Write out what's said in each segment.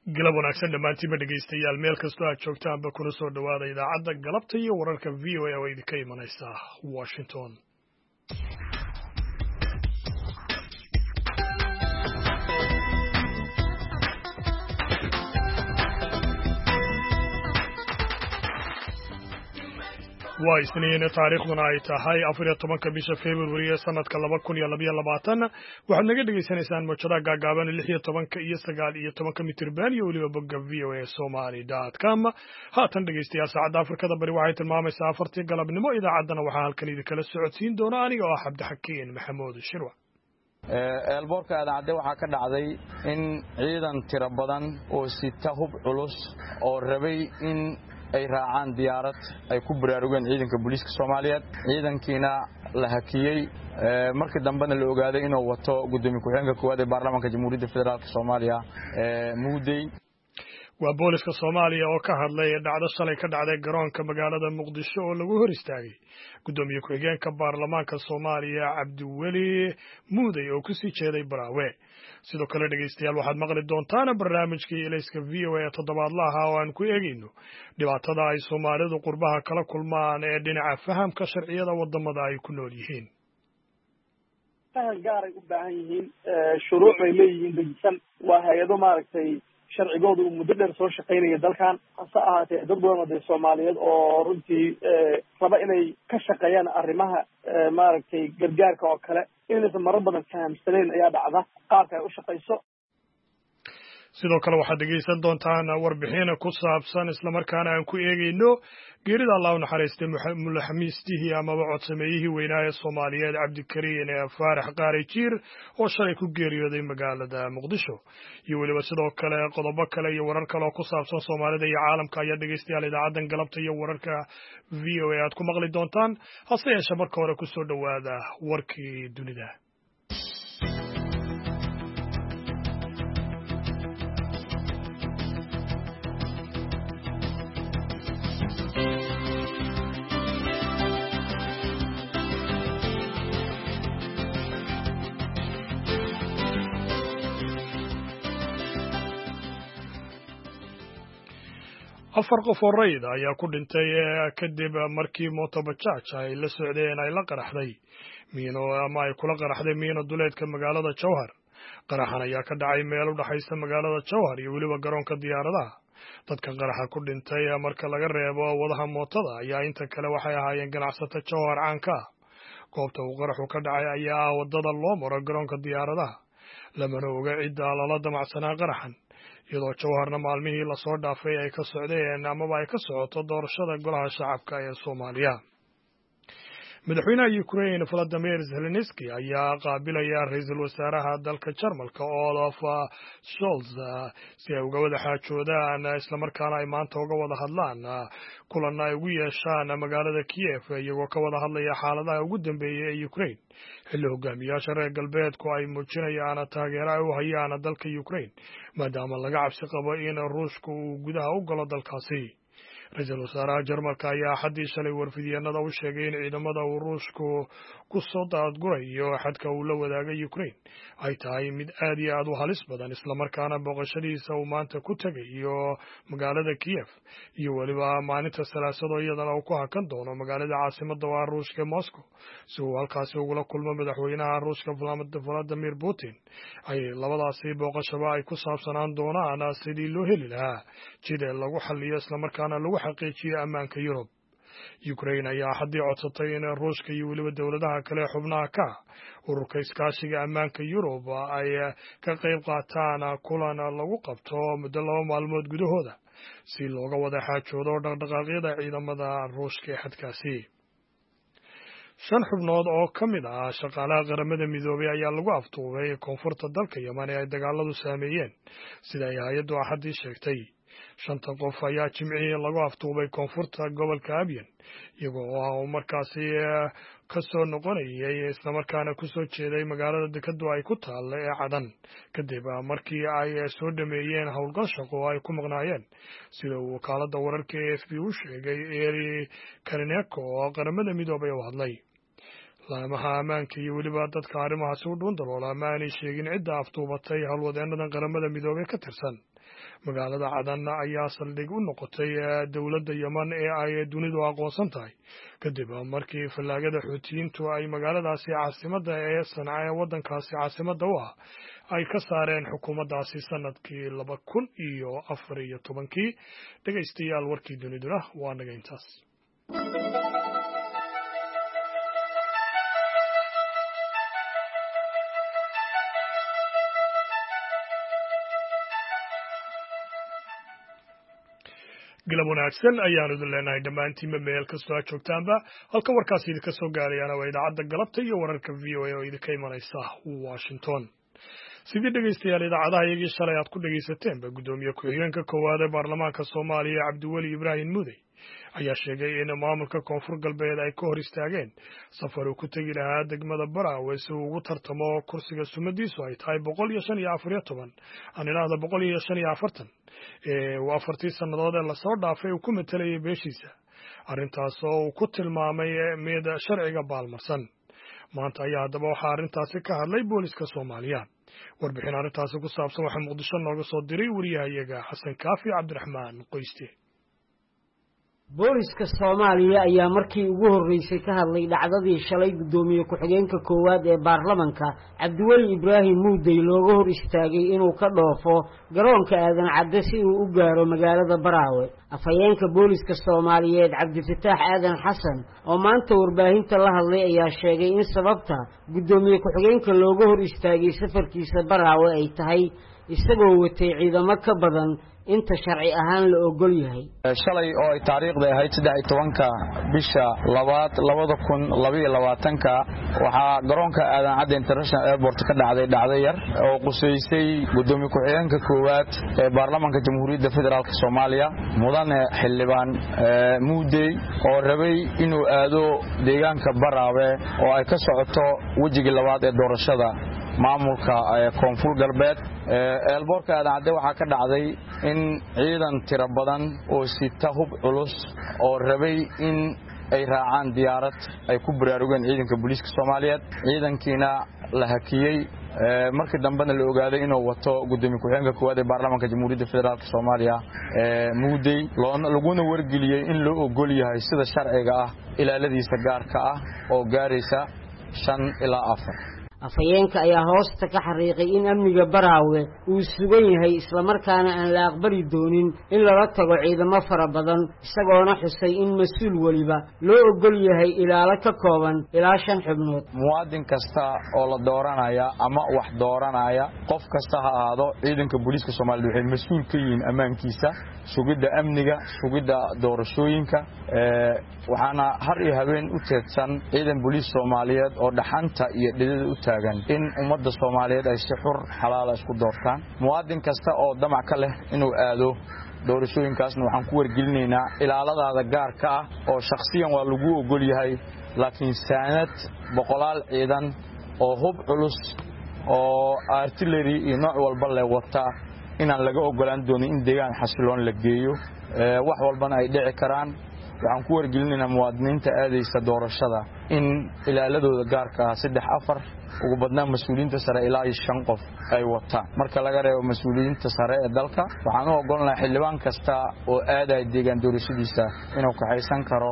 galab wanaagsan dhammaantiinba dhegaystayaal meel kastoo aad joogtaanba kuna soo dhowaada idaacadda galabta iyo wararka v o a oo idinka imanaysa washington. waa isniin taariikhduna ay tahay 14 bisha February ee sanadka 2022 waxaad naga dhageysanaysaan mowjadaha gaagaaban 16 iyo 19 mitirban iyo waliba bogga voasomali.com. haatan dhegeystayaal saacadda Afrikada bari waxay tilmaamaysaa 4 galabnimo. idaacaddana waxaa halkan idinkala socodsiin doona aniga oo Cabdixakiin Maxamuud Shirwa. eelboorka aadaacade waxaa ka dhacday in ciidan tiro badan oo sita hub culus oo rabay in ay raacaan diyaarad ay ku baraarugeen ciidanka booliiska Soomaaliyeed. ciidankiina la hakiyay markii dambena la ogaaday inuu wato gudoomiye ku-xigeenka koowaad ee baarlamaanka Jamhuuriyadda Federaalka Soomaaliya Muudey. waa booliska Soomaaliya oo ka hadlay dhacdo shalay ka dhacday garoonka magaalada Muqdisho oo lagu hor istaagay gudoomiye ku-xigeenka baarlamaanka Soomaaliya Cabdiweli Muudey oo ku sii jeeday Baraawe. sidoo kale dhegeystayaal waxaad maqli doontaan barnaamijkii ilayska VOA toddobaadlaha oo aan ku eegayno dhibaatada ay Soomaalidu qurbaha kala kulmaan ee dhinaca fahamka sharciyada wadamada ay ku nool yihiin. faham gaar ay u baahan yihiin shuruuc ay leeyihiin dejisan waa hay'ado maaragtay sharcigooda uu muddo dheer soo shaqaynaya dalkan hase ahaatee dad badan oo Soomaaliyeed oo runtii raba inay ka shaqeeyaan arrimaha maaragtay gargaarka oo kale inaysan marar badan fahamsanayn ayaa dhacda qaabka ay u shaqayso. sidoo kale waxaad dhegeysan doontaan warbixin ku saabsan isla markaana aan ku eegayno geerida Allah u naxariistay mulaxamiistihii amaba codsameeyihii weynaa ee Soomaaliyeed Cabdikariin Faarax Qaari Jiir oo shalay ku geeriyooday magaalada Muqdisho. iyo waliba sidoo kale qodobo kale iyo warar kale oo ku saabsan Soomaalida iyo caalamka ayaa dhegeystayaal idaacaddan galabta iyo wararka VOA aad ku maqli doontaan. hase yeeshee marka hore ku soo dhowaada warkii dunida. afar qof oo rayid ayaa ku dhintay kadib markii mooto bajaaj ay la socdeen ay la qaraxday miino ama ay kula qaraxday miino duleedka magaalada Jowhar. qaraxan ayaa ka dhacay meel u dhaxaysa magaalada Jowhar iyo waliba garoonka diyaaradaha. dadka qaraxa ku dhintay marka laga reebo wadaha mootada ayaa inta kale waxay ahaayeen ganacsato Jowhar caanka. goobta uu qaraxu ka dhacay ayaa wadada loo maro garoonka diyaaradaha. lamana oga cidda lala damacsanaa qaraxan, iyadoo Jowharna maalmihii la soo dhaafay ay ka socdeen amaba ay ka socoto doorashada golaha shacabka ee Soomaaliya. madaxweynaha Ukraine Volodymyr Zelensky ayaa qaabilaya ra'iisul wasaaraha dalka Jarmalka Olaf Scholz si ay uga wada xaajoodaan isla markaana ay maanta uga wada hadlaan kulan ay ugu yeeshaan magaalada Kiev iyagoo ka wada hadlaya xaaladaha ugu dambeeyay ee Ukraine. xilli hogaamiyaasha reer galbeedku ay muujinayaan taageero ay u hayaan dalka Ukraine maadaama laga cabsi qabo in Ruushku uu gudaha u galo dalkaasi. ra'iisul wasaaraha Jarmalka ayaa xaddii shalay warfidyeennada u sheegay in ciidamada uu Ruushku ku soo daadgurayo xadka uu la wadaagay Ukraine ay tahay mid aad iyo aad u halis badan, isla markaana booqashadiisa uu maanta ku tagayo magaalada Kiev iyo waliba maalinta Salaasado iyadana uu ku hakan doono magaalada caasimadda waa Ruushka Moscow si uu halkaasi ugula kulmo madaxweynaha Ruushka Vladimir Putin. ay labadaasi booqashaba ay ku saabsanaan doonaan sidii loo heli lahaa jid lagu xalliyo isla markaana lagu xaqiijiyo ammaanka Yurub. Ukraine ayaa haddii codsatay in Ruushka iyo waliba dowladaha kale xubnaha ka ururka iskaashiga ammaanka Yurub ay ka qayb qaataan kulan lagu qabto muddo 2 maalmood gudahooda si looga wada xaajoodo dhaqdhaqaaqyada ciidamada Ruushka ee xadkaasi. 5 xubnood oo ka mid ah shaqaalaha qaramada midoobay ayaa lagu afduubay koonfurta dalka Yemen ee ay dagaaladu saameeyeen sida ay hay'addu Axaddii sheegtay. 5 qof ayaa Jimcihii lagu afduubay koonfurta gobolka Abyei iyagoo oo markaasi ka soo noqonayay isla markaana ku soo jeeday magaalada dekeddu ay ku taal ee Cadan kadib markii ay soo dhameeyeen howlgal shaqo oo ay ku maqnaayeen sida uu wakaaladda wararka AFP u sheegay Eri Karineko oo qaramada midoobay u hadlay. laamaha ammaanka iyo weliba dadka arrimahaasi u dhuun daloola ma aanay sheegin cidda afduubatay howlwadeennadan qaramada midoobey ka tirsan. magaalada cadan ayaa saldhig u noqotay dowladda yeman ee ay dunidu aqoonsan tahay kadib markii fallaagada xuutiyiintu ay magaaladaasi caasimadda ee sanca ee waddankaasi caasimadda u ah ay ka saareen xukuumaddaasi sanadkii 2014. dhegaystayaal warkii duniduna waa naga intaas. galab wanaagsan ayaanu idin leenahay dhammaantiinba meel kastoo aad joogtaanba. halka warkaasi idinka soo gaarayana waa idaacadda galabta iyo wararka v o a oo idinka imanaysa Washington. sidii dhegaystayaal idaacadaha iyagii shalay aad ku dhagaysateenba guddoomiye ku-xigeenka koowaad ee baarlamaanka Soomaaliya Cabdiweli Ibraahim Mudey ayaa sheegay in maamulka koonfur galbeed ay ka hor istaageen safar uu ku tegi lahaa degmada Baraawe si uu ugu tartamo kursiga sumadiisu ay tahay 145 aan ilaahda 145 uu 4 sannadood ee lasoo dhaafay uu ku matalayay beeshiisa, arrintaas oo uu ku tilmaamay mid sharciga baalmarsan. maanta ayaa haddaba waxaa arrintaasi ka hadlay booliska Soomaaliya. warbixin arrintaasi ku saabsan waxaa Muqdisho nooga soo diray wariyahayaga Xasan Kaafi Cabdiraxmaan Qoyste. booliska Soomaaliya ayaa markii ugu horeysay ka hadlay dhacdadii shalay guddoomiye ku-xigeenka koowaad ee baarlamaanka Cabdiweli Ibraahim Mudey looga hor istaagay inuu ka dhoofo garoonka aadan cadde si uu u gaaro magaalada Baraawe. afhayeenka booliska Soomaaliyeed Cabdifataax Aadan Xasan oo maanta warbaahinta la hadlay ayaa sheegay in sababta guddoomiye ku-xigeenka looga hor istaagay safarkiisa Baraawe ay tahay isagoo watay ciidamo ka badan inta sharci ahaan la ogol yahay. shalay oo ay taariikhda ahayd 13 bisha 2022 waxaa garoonka aadan cadde international airport ka dhacday yar oo quseysay guddoomiye ku-xigeenka koowaad ee baarlamaanka jamhuuriyadda federaalka Soomaaliya mudane xildhibaan Mudey oo rabay inuu aado deegaanka Baraawe oo ay ka socoto wajigii labaad ee doorashada maamulka koonfur galbeed. eelboorka aadan cadde waxaa ka dhacday in ciidan tiro badan oo sita hub culus oo rabay in ay raacaan diyaarad ay ku baraarugeen ciidanka booliska Soomaaliyeed. ciidankiina la hakiyay markii dambena la ogaaday inuu wato guddoomiye ku-xigeenka koowaad ee baarlamaanka jamhuuriyadda federaalka Soomaaliya Mudey laguna wargeliyay in loo ogol yahay sida sharciga ah ilaaladiisa gaarka ah oo gaaraysa 5 ilaa 4. afhayeenka ayaa hoosta ka xariiqay in amniga Baraawe uu sugan yahay isla markaana aan la aqbali doonin in lala tago ciidamo fara badan, isagoona xusay in mas'uul waliba loo ogol yahay ilaalo ka kooban ilaa 5 xubnood. muwaadin kasta oo la dooranaya ama wax dooranaya qof kasta ha ahaado ciidanka booliska Soomaaliyeed waxay mas'uul ka yihiin ammaankiisa, sugidda amniga, sugidda doorashooyinka. waxaana har iyo habeen u teedsan ciidan booliis Soomaaliyeed oo dhaxanta iyo dhidida u taagan in ummadda Soomaaliyeed ay si xur xalaal isku doortaan. muwaadin kasta oo damac ka leh inuu aado doorashooyinkaasna waxaan ku wargelinaynaa ilaaladaada gaarka ah oo shakhsiyan waa lagu ogol yahay, laakiin saanad boqolaal ciidan oo hub culus oo artillery iyo nooc walba leh wata inaan laga ogolaan doonin in deegaan xasiloon la geeyo. wax walbana ay dhici karaan. waxaan ku wargelinaynaa muwaadiniinta aadaysa doorashada in ilaaladooda gaarka ah 3-4 ugu badnaan mas'uuliyiinta sare ilaa 5 qof ay wataan. marka laga reebo mas'uuliyiinta sare ee dalka waxaan u ogolnahay xildhibaan kasta oo aaday deegaan doorashadiisa inuu ka haysan karo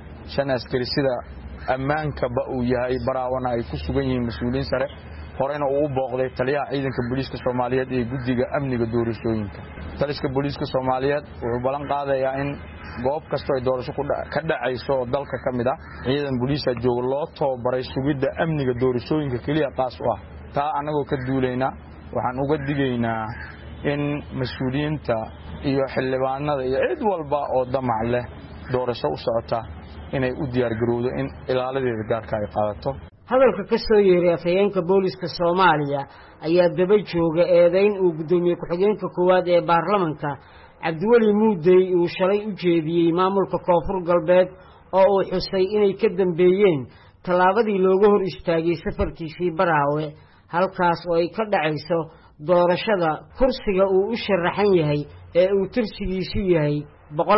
5 askari sida ammaanka uu yahay Baraawana ay ku sugan yihiin mas'uuliyiin sare. horena uu u booqday taliyaha ciidanka booliska Soomaaliyeed ee guddiga amniga doorashooyinka. taliska booliska Soomaaliyeed wuxuu ballan qaadayaa in goob kasta ay doorasho ka dhacayso oo dalka ka mid ah ciidan booliska jooga loo tababaray sugidda amniga doorashooyinka kaliya qaas u ah. taa anagoo ka duulayna waxaan uga digaynaa in mas'uuliyiinta iyo xildhibaanada iyo cid walba oo damac leh doorasho u socota inay u diyaar garowdo in ilaaladeeda gaarka ay qaadato. hadalka ka soo yeeray afhayeenka booliska Soomaaliya ayaa daba jooga eedayn uu guddoomiye ku-xigeenka koowaad ee baarlamaanka Cabdiweli Mudey uu shalay u jeediyay maamulka koonfur galbeed oo uu xusay inay ka dambeeyeen tallaabadii looga hor istaagay safarkiisii Baraawe, halkaas oo ay ka dhacayso doorashada kursiga uu u sharaxan yahay ee uu tirsigiisu yahay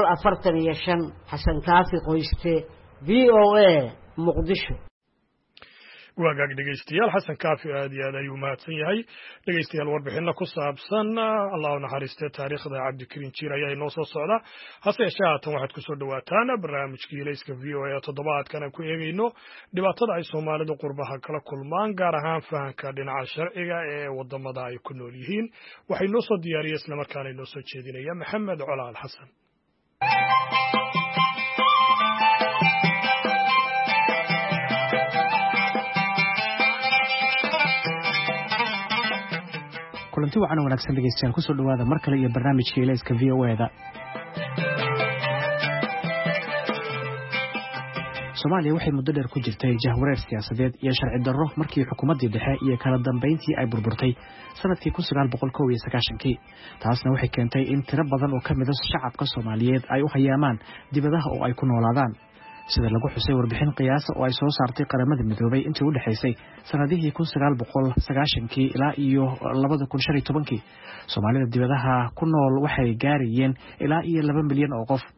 145. Xasan Kaafi Qoyste, VOA, Muqdisho. waagaag dhegeystayaal xasan kaafi aad iyo aad ayuu mahadsan yahay dhegeystayaal warbixino ku saabsan allah u naxariistee taariikhda cabdikariin jiir ayaa inoo soo socda hase yeeshee haatan waxaad kusoo dhawaataan barnaamijkii ilayska v o a toddobaadkan aan ku eegeyno dhibaatada ay soomaalidu qurbaha kala kulmaan gaar ahaan fahanka dhinaca sharciga ee wadamada ay ku nool yihiin waxaa inoo soo diyaariyey islamarkaana inoo soo jeedinaya maxamed colaal xasan. kulanti wacan wanaagsan dhegeystayaal kusoo dhawaada mar kale iyo barnaamijka ilayska v o a-da. Soomaaliya waxay muddo dheer ku jirtay jahwareer siyaasadeed iyo sharci darro markii xukuumaddii dhexe iyo kala dambeyntii ay burburtay sanadkii 1991. Taasna waxay keentay in tiro badan oo ka mid ah shacabka Soomaaliyeed ay u hayaamaan dibadaha oo ay ku noolaadaan. sida lagu xusay warbixin qiyaas oo ay soo saartay qaramada midoobay intii u dhaxaysay sanadihii 1990 ilaa iyo 2015 Soomaalida dibadaha ku nool waxay gaarayeen ilaa iyo 2 milyan oo qof.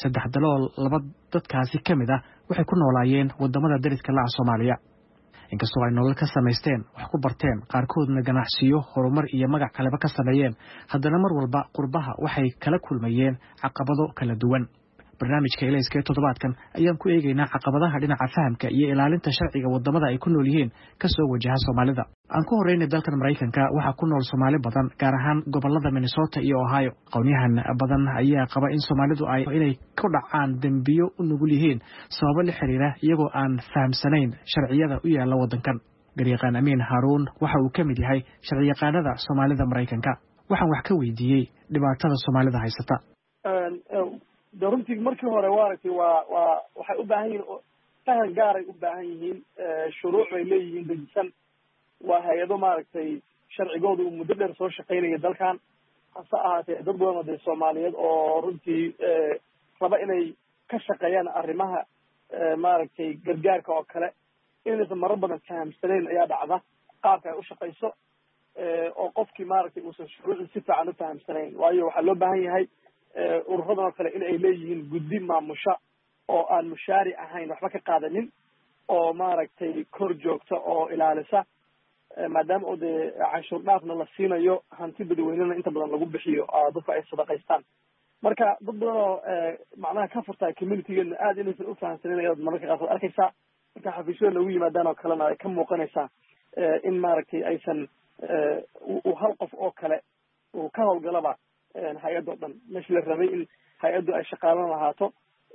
3 dadkaasi kamid ah waxay ku noolaayeen wadamada dariska la Soomaaliya. inkastoo ay nolol ka samaysteen wax ku barteen qaarkoodna ganacsiyo horumar iyo magac kaleba ka sameeyeen haddana mar walba qurbaha waxay kala kulmayeen caqabado kala duwan. barnaamijka ilayska ee toddobaadkan ayaan ku eegaynaa caqabadaha dhinaca fahamka iyo ilaalinta sharciga wadamada ay ku nool yihiin ka soo wajaha Soomaalida. aan ku horeynay dalkan Mareykanka waxa ku nool Soomaali badan gaar ahaan gobolada Minnesota iyo Ohio. qowmiyahan badan ayaa qaba in Soomaalidu ay inay ku dhacaan dambiyo u nugul yihiin sababo la xiriira iyagoo aan fahamsanayn sharciyada u yaala wadankan. garyaqaan Amiin Haruun waxa uu ka mid yahay sharciyaqaanada Soomaalida Mareykanka. waxaan wax ka weydiiyey dhibaatada Soomaalida haysata. runtii markii hore waaragtay waxay u baahan yihiin fahan gaaray u baahan yihiin shuruuc bay leeyihiin dejisan waa hay-ado maaragtay sharcigooda uu muddo dheer soo shaqaynaya dalkan hase ahaatee dad badan oo dee Soomaaliyeed oo runtii raba inay ka shaqeeyaan arrimaha maaragtay gargaarka oo kale inaysan marar badan fahamsanayn ayaa dhacda qaabka ay u shaqayso oo qofkii maaragtay uusan shuruucii si fiican u fahamsanayn waayo waxaa loo baahan yahay ururadan oo kale in ay leeyihiin guddi maamusha oo aan mushaari ahayn waxba ka qaadanin oo maaragtay kor joogta oo ilaalisa maadaama oo dee canshuur dhaafna la siinayo hanti dadweynena inta badan lagu bixiyo dadka ay sadaqaystaan marka dad badan oo macnaha ka furtaa communitygeena aad inaysan u fahamsanin ayaad mararka qaarkood arkaysaa marka xafiisyada loogu yimaadaan oo kalena ay ka muuqanaysaa in maaragtay aysan hal qof oo kale uu ka howlgalaba hay-adoo dhan meeshii la rabay in hay-addu ay shaqaalan lahaato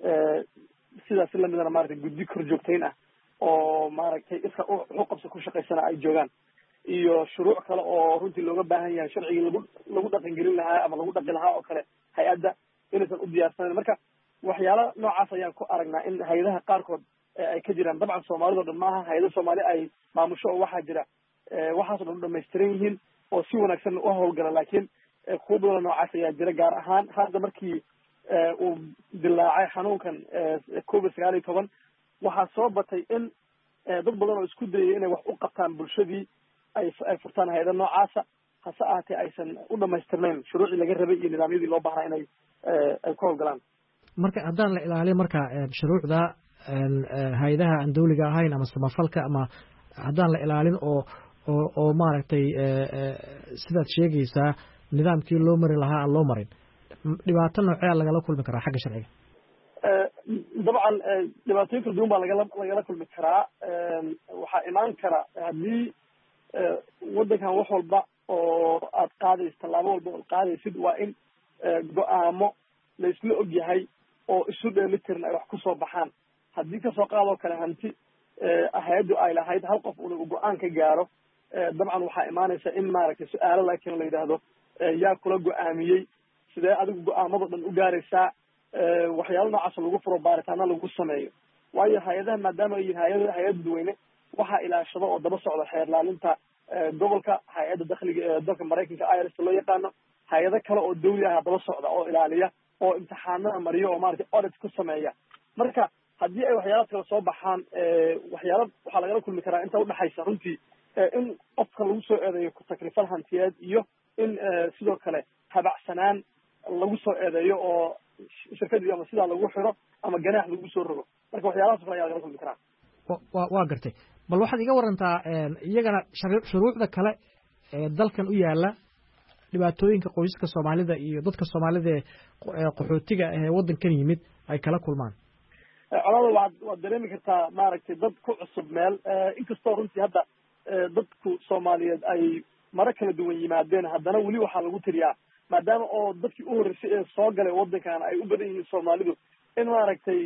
sidaas lamidana maaragtay guddi kor joogtayn ah oo maaragtay iska xuqabsa ku shaqaysana ay joogaan iyo shuruuc kale oo runtii looga baahan yahay sharcigii lagu dhaqangelin lahaa ama lagu dhaqi lahaa oo kale hay-adda inaysan u diyaarsanayn marka waxyaala noocaas ayaan ku aragnaa in hay-adaha qaarkood ay ka jiraan dabcan Soomaalida dhan maaha hay-ada Soomaali ay maamusho oo waxaa jira waxaas oo dhan u dhamaystiran yihiin oo si wanaagsan u howlgala laakiin kuwa badan noocaas ayaa jira gaar ahaan hadda markii uu dilaacay xanuunkan COVID-19 waxaa soo batay in dad badan oo isku dayay inay wax u qabtaan bulshadii ay furtaan hay-ada noocaasa hase ahaatee aysan u dhamaystirnayn shuruucii laga rabay iyo nidaamyadii loo baahnaa inay ku howlgalaan. marka haddaan la ilaalin marka shuruucda hay-adaha aan dawliga ahayn ama samafalka ama haddaan la ilaalin oo maaragtay sidaad sheegaysaa nidaamkii loo mari lahaa aan loo marin dhibaato noocee lagala kulmi karaa xagga sharciga. dabcan dhibaatooyin kala duwan baa lagala kulmi karaa waxaa imaan kara haddii wadankan wax walba oo aad qaadaysid tallaabo walba ood qaadaysid waa in go-aamo la isla og yahay oo isu dheelitiran ay wax kusoo baxaan haddii kasoo qaadoo kale hanti hay-addu ay lahayd hal qof una uu go-aan ka gaaro dabcan waxaa imaanaysa in maaragtay su-aalo laakiin la yidhaahdo yaa kula go-aamiyey sidee adigu go-aamadoo dhan u gaaraysaa waxyaalo noocaas lagu furo baaritaana lagu sameeyo waayo hay-adaha maadaama ay yihiin hay-ad dadweyne waxaa ilaashado oo daba socda xeer ilaalinta gobolka hay-adda dakhliga ee dalka Mareykanka IRS loo yaqaano hay-ado kale oo dawli ah daba socda oo ilaaliya oo imtixaanada mariyo oo maaragtay audit ku sameeya marka haddii ay waxyaalo kale soo baxaan waxaa lagala kulmi karaa inta udhaxaysa runtii in qofka lagu soo eedeeyo takrifal hantiyeed iyo in sidoo kale habacsanaan lagu soo eedeeyo oo shirkadii ama sidaa lagu xiro ama ganaax lagu soo rogo marka waxyaalahaas kale ayaa lagala kulmi karaa. waa gartay bal waxaad iga warantaa iyagana shuruucda kale ee dalkan u yaala dhibaatooyinka qoysaska soomaalida iyo dadka soomaalida ee qaxootiga ee waddankan yimid ay kala kulmaan. colada waad dareemi kartaa maaragtay dad ku cusub meel inkastoo runtii hadda dadku soomaaliyeed ay maro kala duwan yimaadeen haddana weli waxaa lagu tiriyaa maadaama oo dadkii u horreysay ee soo galay waddankan ay u badan yihiin soomaalidu in maaragtay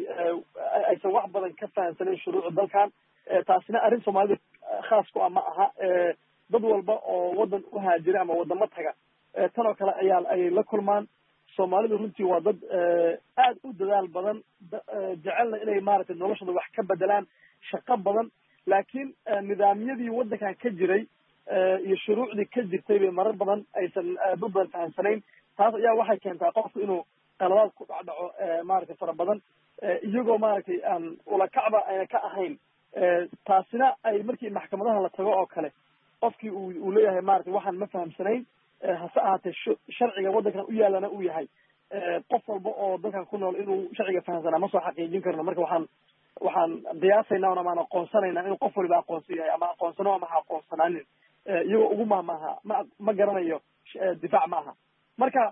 aysan wax badan ka fahamsanayn shuruucda dalkan taasina arrin soomaalida khaas ku ah ma aha dad walba oo waddan u haajira ama waddamo taga tan oo kale ayay la kulmaan. soomaalidu runtii waa dad aad u dadaal badan jecelna inay maaragtay noloshooda wax ka bedelaan shaqo badan laakiin nidaamyadii waddankan ka jiray iyo shuruucdii ka jirtay bay marar badan aysan aad u badan fahamsanayn. taas ayaa waxay keentaa qofku inuu qaladaad ku dhacdhaco maaragtay fara badan iyagoo maaragtay aan ulakacba ayna ka ahayn. taasina ay markii maxkamadaha la tago oo kale qofkii uu leeyahay maaragtay waxaan ma fahamsanayn hase ahaatee sharciga waddankan u yaalana uu yahay qof walba oo dalkan ku nool inuu sharciga fahamsanaa ma soo xaqiijin karno. marka waxaan qiyaasaynaa ama aan aqoonsanaynaa inuu qof waliba aqoonsan yahay ama aqoonsano ama ha aqoonsanaanin iyagoo ugu mahmaaha ma garanayo difaac ma aha. marka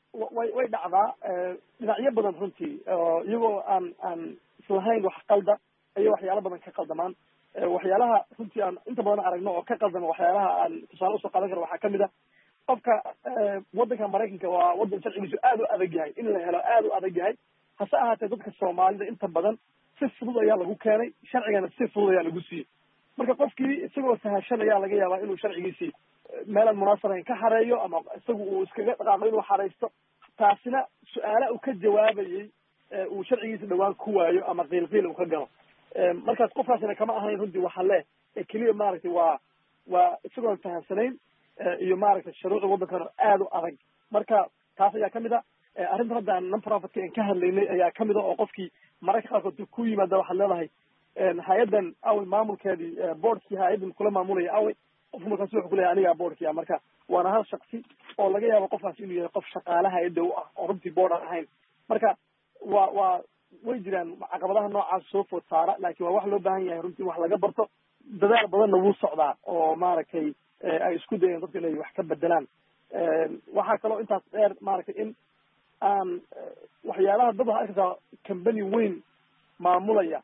way dhacdaa dhinacyo badan runtii iyagoo aan islahayn wax qalda ayay waxyaalo badan ka qaldamaan. waxyaalaha runtii aan inta badan aragno oo ka qaldama waxyaalaha aan tusaale usoo qaadan karo waxaa kamid a qofka waddanka maraykanka waa waddan sharcigiisu aad u adag yahay in la helo aad u adag yahay hase ahaatee dadka soomaalida inta badan si fudud ayaa lagu keenay sharcigana si fudud ayaa lagu siiyey. marka qofkii isagoo sahashanaya laga yaabaa inuu sharcigiisii meelaan munaasabayn ka xareeyo ama isagu uu iskaga dhaqaaqo inuu xaraysto taasina su-aala uu ka jawaabayey uu sharcigiisa dhawaan ku waayo ama qiilqiil uu ka galo. markaas qofkaasina kama ahayn runtii waxa le keliya maaragtay waa isagoon fahamsanayn iyo maaragtay shuruucda waddankan aad u adag. marka taas ayaa kamid a arrintan hadda aan non-profitka aan ka hadlaynay ayaa kamid a oo qofkii mararka qaarkood ku yimaada waxaad leedahay hay-addan awey maamulkeedii boardkii hay-addan kula maamulaya awey qofku markaas wuxuu kuleeyahay anigaa boardkii ah. marka waana hal shaksi oo laga yaabo qofkaas inuu yahay qof shaqaale hay-adda u ah oo runtii board aan ahayn. marka waa way jiraan caqabadaha noocaas soo food saara laakiin waa wax loo baahan yahay runtii wax laga barto dadaal badanna wuu socdaa oo maaragtay ay isku dayeen dadku inay wax ka bedelaan. waxaa kaloo intaas dheer maaragtay in aan waxyaalaha dad waxaa arkaysaa company weyn maamulaya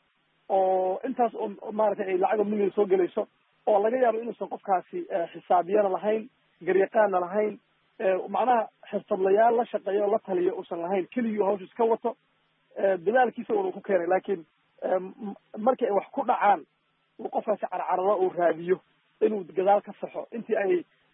oo intaas oo maaragtay ay lacag million soo gelayso oo laga yaabo inuusan qofkaasi xisaabiyana lahayn garyaqaana lahayn macnaha xirfadlayaal la shaqeeyo o la taliyo uusan lahayn keligii hawsha iska wato dadaalkiisa unu ku keenay laakiin markii ay wax ku dhacaan uu qofkaasi carcarado uu raadiyo inuu gadaal ka saxo intii ay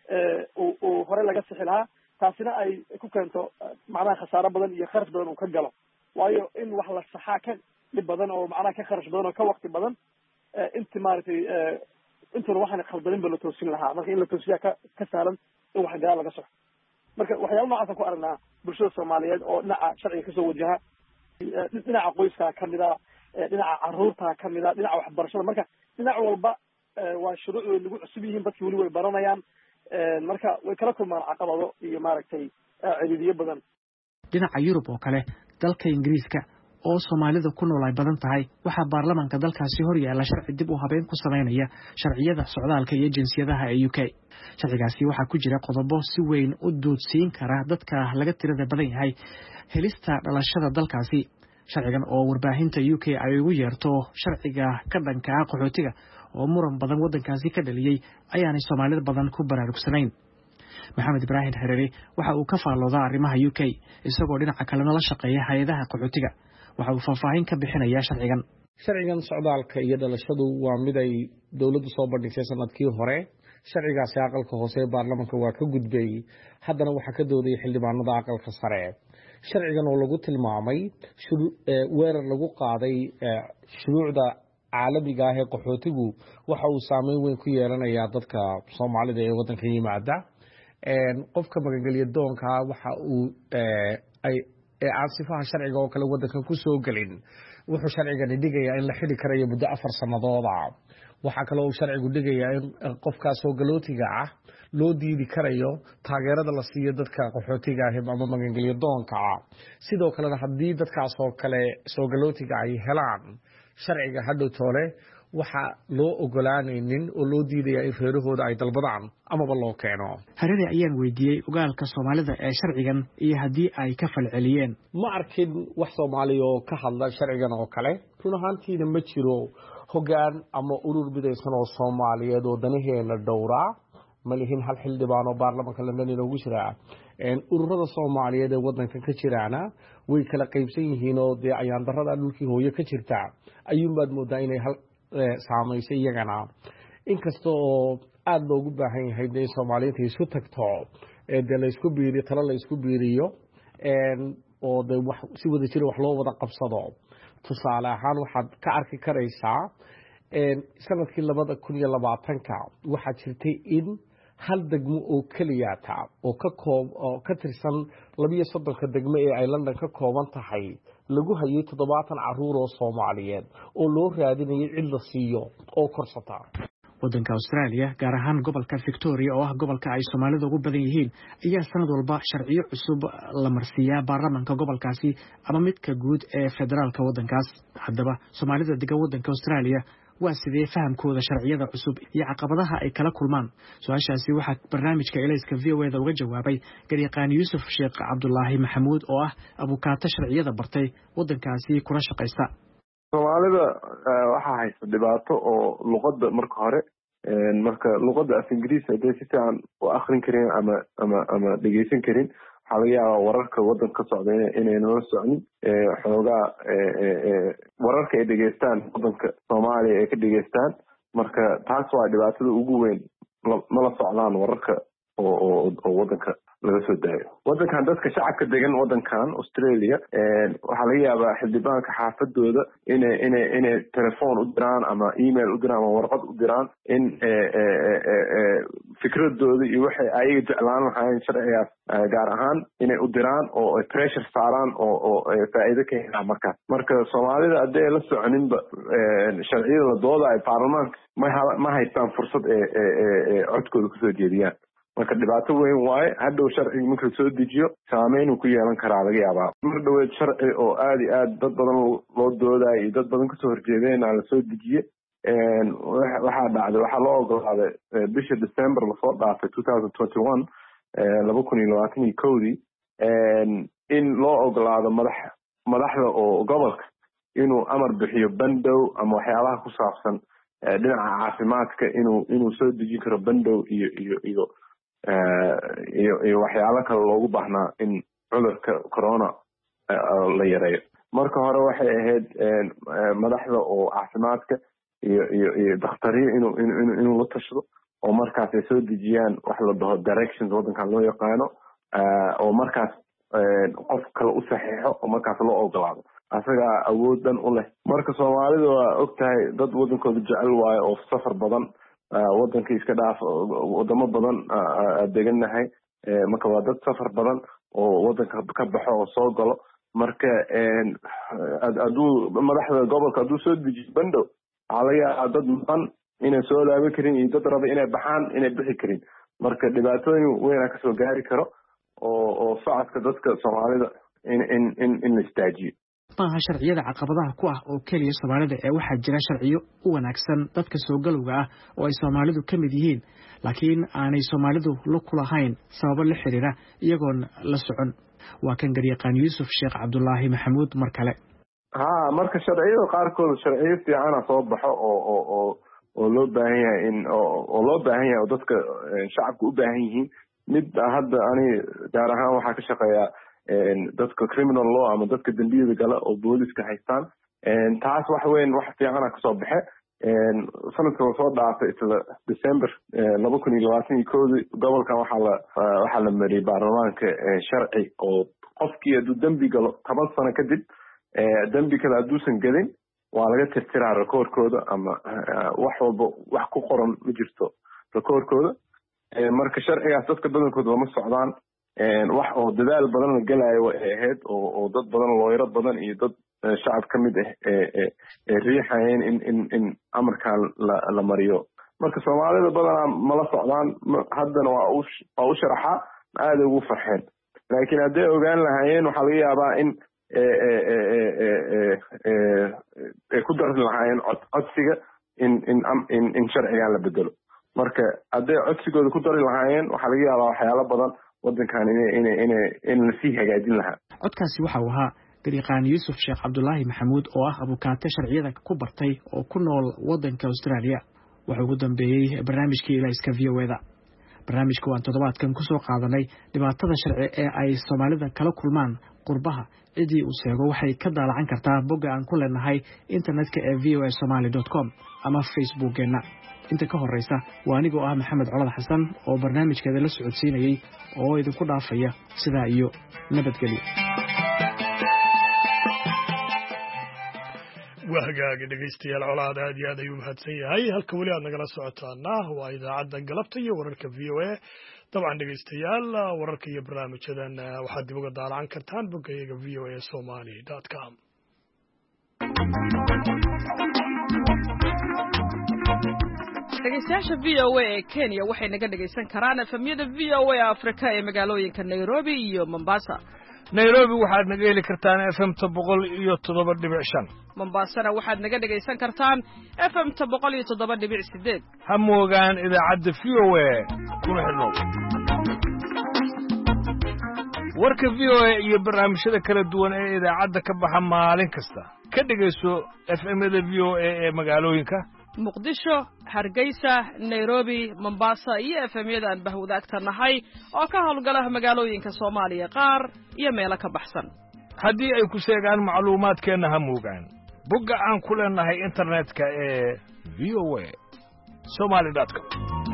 uu hore laga sixi lahaa taasina ay ku keento macnaha khasaaro badan iyo kharash badan uu ka galo. waayo in wax la saxaa ka dhib badan oo macnaha ka kharash badan oo ka waqti badan inti maaragtay intuna waxaan khaldanin ba la toosin lahaa. marka in la toosiyaa ka sahlan in wax gadaal laga saxo. marka waxyaala noocaasaan ku aragnaa bulshada soomaaliyeed oo dhinaca sharciga kasoo wajaha dhinaca qoyskaa kamid a dhinaca caruurtaa kamid a dhinaca waxbarashada. marka dhinac walba waa shuruuc way nagu cusub yihiin dadki weli way baranayaan marka way kala kulmaan caqabado iyo maaragtay ciriiriyo badan. dhinaca Yurub oo kale dalka Ingiriiska oo Soomaalida ku nool ay badan tahay waxaa baarlamaanka dalkaasi hor yaala sharci dib u habeyn ku sameynaya sharciyada socdaalka iyo jinsiyadaha ee UK. sharcigaasi waxaa ku jira qodobo si weyn u doodsiin kara dadka laga tirada badan yahay helista dhalashada dalkaasi. sharcigan oo warbaahinta UK ay ugu yeerto sharciga ka dhanka ah qaxootiga oo muran badan waddankaasi ka dhaliyay ayaanay Soomaalida badan ku baraarugsanayn. Maxamed Ibrahim Hareeri waxa uu ka faalloodaa arrimaha UK isagoo dhinaca kalena la shaqeeya hay'adaha qaxootiga. waxa uu faahfaahin ka bixinayaa sharcigan socdaalka iyo dhalashadu waa mid ay dawladdu soo bandhigtay sanadkii hore. sharcigaasi aqalka hoose ee baarlamaanka waa ka gudbay haddana waxaa ka doodaya xildhibaanada aqalka sare. sharcigan oo lagu tilmaamay weerar lagu qaaday shuruucda caalamiga ah ee qaxootigu waxa uu saameyn weyn ku yeelanayaa dadka Soomaalida ee waddanka yimaada. qofka magangelya doonka waxa uu aan sifaha sharciga oo kale waddankan ku soo gelin wuxuu sharcigani dhigayaa in la xidhi karayo muddo 4 sannadood ah. waxaa kaloo uu sharcigu dhigayaa in qofkaas soo galootiga ah loo diidi karayo taageerada la siiyo dadka qaxootiga ah ama magangelya doonka ah. sidoo kalena haddii dadkaas oo kale soo galootiga ay helaan sharciga hadhow toole waxa loo ogolaanaynin oo loo diidaya in reerahooda ay dalbadaan amaba loo keeno. Harare ayaan weydiiyey ogaalka Soomaalida ee sharcigan iyo haddii ay ka falceliyeen. Ma arkin wax Soomaali oo ka hadla sharcigan oo kale. Run ahaantiina ma jiro hoggaan ama urur midaysan oo Soomaaliyeed oo danaheena dhowra. ma lihin hal xildhibaan oo baarlamaanka London inoogu jira ururada Soomaaliyeed ee wadankan ka jiraana way kala qaybsan yihiin oo de ayaan darada dhulkii hooyo ka jirta ayuun baad moodaa inay hal saameysay iyagana inkastoo aad loogu baahan yahay in Soomaaliyeed ay isu tagto de la isku biiriyo tala la isku biiriyo oo de wax si wada jira wax loo wada qabsado tusaale ahaan waxaad ka arki karaysaa sanadkii 2020 waxaa jirtay in hal degmo oo kaliya oo ka tirsan 32 degmo ee ay London ka kooban tahay lagu hayay 70 caruur oo Soomaaliyeed oo loo raadinayay cid la siiyo oo korsata. Wadanka Australia gaar ahaan gobolka Victoria oo ah gobolka ay Soomaalidu ugu badan yihiin ayaa sanad walba sharciyo cusub la marsiyaa baarlamaanka gobolkaasi ama midka guud ee federaalka wadankaas. Haddaba Soomaalida degan wadanka Australia waa sidee fahamkooda sharciyada cusub iyo caqabadaha ay kala kulmaan. Su'aashaasi waxaa barnaamijka Elayska VOA uga jawaabay Garyaqaan Yuusuf Sheekh Cabdullaahi Maxamuud oo ah abukaata sharciyada bartay wadankaasi kula shaqaysta. Soomaalida waxaa haysta dhibaato oo luqadda marka hore luqadda af Ingiriis ay si fiican u akhrin karin ama dhageysan karin waxaa laga yaabaa wararka wadanka ka socda inay nala socnin xoogaa wararka ay dhageystaan wadanka Soomaaliya ay ka dhageystaan marka taas waa dhibaatada ugu weyn mala socdaan wararka oo wadanka laga soo daayo. Wadankan dadka shacabka degan wadankan Australia waxaa laga yaabaa xildhibaanka xaafadooda inay telefoon u diraan ama email u diraan ama warqad u diraan in fikradooda iyo waxay ayaga jeclaan lahaayeen sharcigaas gaar ahaan inay u diraan oo pressure saaraan oo faa'iido ka helaan marka Soomaalida hadday la soconinba sharciyada la doodayo baarlamaanka ma haystaan fursad codkooda kusoo jeediyaan. marka dhibaato weyn waaye hadhow sharciga marka soo dejiyo saameyn uu ku yeelan karaa laga yaabaa. mar dhaweed sharci oo aad iyo aad dad badan loo doodayo iyo dad badan kasoo horjeedeen la soo dejiye waxaa dhacday waxaa loo ogolaaday bisha December lasoo dhaafay 2021 2021 in loo ogolaado madaxda oo gobolka inuu amar bixiyo bandow ama waxyaabaha ku saabsan dhinaca caafimaadka inuu soo dejin karo bandow iyo waxyaalo kale loogu baahnaa in cudurka corona la yareeyo. marka hore waxay ahayd madaxda oo caafimaadka iyo dakhtariin inuu la tashado oo markaas ay soo dejiyaan wax la dhaho directions wadankan loo yaqaano oo markaas qof kale u saxiixo oo markaas loo ogolaado asaga awoodan u leh. marka Soomaalidu waa ogtahay dad wadankooda jecel waayo oo safar badan wadanka iska dhaaf wadamo badan deganahay marka waa dad safar badan oo wadanka ka baxo oo soo galo marka aduu madaxda gobolka aduu soo dejiyo bandow waxaa laga yaabaa dad maqan inay soo laaban karin iyo dad raba inay baxaan inay bixi karin marka dhibaatooyin weyn kasoo gaari karo oo socodka dadka Soomaalida in la istaajiyo. maaha sharciyada caqabadaha ku ah oo kaliya Soomaalida ee waxaa jira sharciyo u wanaagsan dadka soo galowga ah oo ay Soomaalidu ka mid yihiin laakiin aanay Soomaalidu la kulahayn sababo la xiriira iyagoon la socon. waa kan Garyaqaan Yuusuf Sheekh Cabdullaahi Maxamuud mar kale. marka sharciyada qaarkood sharciyo fiican soo baxo oo loo baahan yahay oo dadka shacabku u baahan yihiin mid hadda ani gaar ahaan waxaa ka shaqeeyaa dadka criminal law ama dadka dambiyada gala oo booliska haystaan taas wax fiican ka soo baxe sanadka soo dhaafay isla December 2021 gobolkan waxaa la mariyay baarlamaanka sharci oo qofkii hadduu dambi galo 10 sano kadib dambi kale hadduusan gelin waa laga tirtiraa rekoorkooda ama wax walba wax ku qoran ma jirto rekoorkooda. marka sharcigaas dadka badankooda lama socdaan wax oo dadaal badan la galayo way ahayd oo dad badan looyaro badan iyo dad shacab ka mid riixayeen in amarkan la mariyo. marka Soomaalida badanaa mala socdaan haddana waa u sharaxaa aad ugu farxeen laakiin hadday ogaan lahaayeen waxaa laga yaabaa in ay ku dari lahaayeen codsiga in sharcigan la bedelo marka hadday codsigooda ku dari lahaayeen waxaa laga yaabaa waxyaalo badan wadankan in lasii hagaajin lahaa. codkaasi waxa uu ahaa gariiqaan yuusuf sheekh cabdulaahi maxamuud oo ah abukaate sharciyada ku bartay oo ku nool wadanka Australia. waxa ugu dambeeyay barnaamijkii Ilayska VOA-da. barnaamijku waan toddobaadkan ku soo qaadanay dhibaatada sharci ee ay Soomaalida kala kulmaan qurbaha. cidii uu sheego waxay ka daalacan kartaa bogga aan ku leenahay internetka ee voasomali.com ama facebookgeena. inta ka horeysa waa anigoo ah Maxamed Colad Xasan oo barnaamijkeeda la socodsiinayay oo idinku dhaafaya sidaa iyo nabadgelyo. wahagaaga dhegeystayaal Colaad aad iyo aad ayuu mahadsan yahay. halka weli aad nagala socotaana waa idaacadda galabta iyo wararka VOA. dabcan dhegeystayaal wararka iyo barnaamijyadan waxaad dib uga daalacan kartaan boggayaga voasomali.com. dhegeystayaasha VOA ee Kenya waxay naga dhegeysan karaan efemyada VOA Afrika ee magaalooyinka Nairobi iyo Mombasa. Nairobi waxaad naga heli kartaan FM 107.5. Mombasana waxaad naga dhegeysan kartaan FM 107.8. ha moogaan idaacadda VOA kuna xidhnow. warka VOA iyo barnaamijyada kala duwan ee idaacadda ka baxa maalin kasta ka dhegeyso FM-yada VOA ee magaalooyinka Muqdisho, Hargeysa, Nairobi, Mombasa iyo FM-yada aan bahwadaagta nahay oo ka howlgala magaalooyinka Soomaaliya qaar iyo meelo ka baxsan. haddii ay ku sheegaan macluumaadkeena ha moogaan bogga aan ku leenahay internetka ee voasomali.com.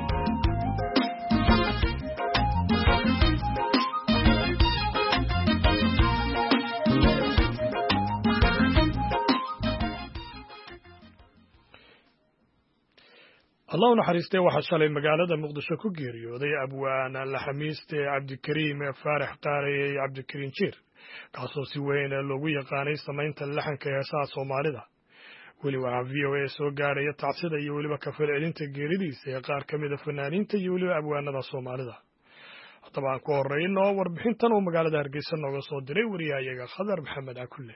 الله naxariistay waxa shalay magaalada Muqdisho ku geeriyooday abwaan Alxamiiste Cabdikariim Faarax Qaarey Cabdikariin Jiir kaasoo si weyn loogu yaqaanay samaynta laxanka heesaha Soomaalida. weli waxaa VOA soo gaaraya tacsida iyo weliba ka falcelinta geeridiisa ee qaar ka mid ah fanaaniinta iyo weliba abwaanada Soomaalida. haddaba ku horeyno warbixintan uu magaalada Hargeysa nooga soo diray wariyahayaga Khadar Maxamed Akulle.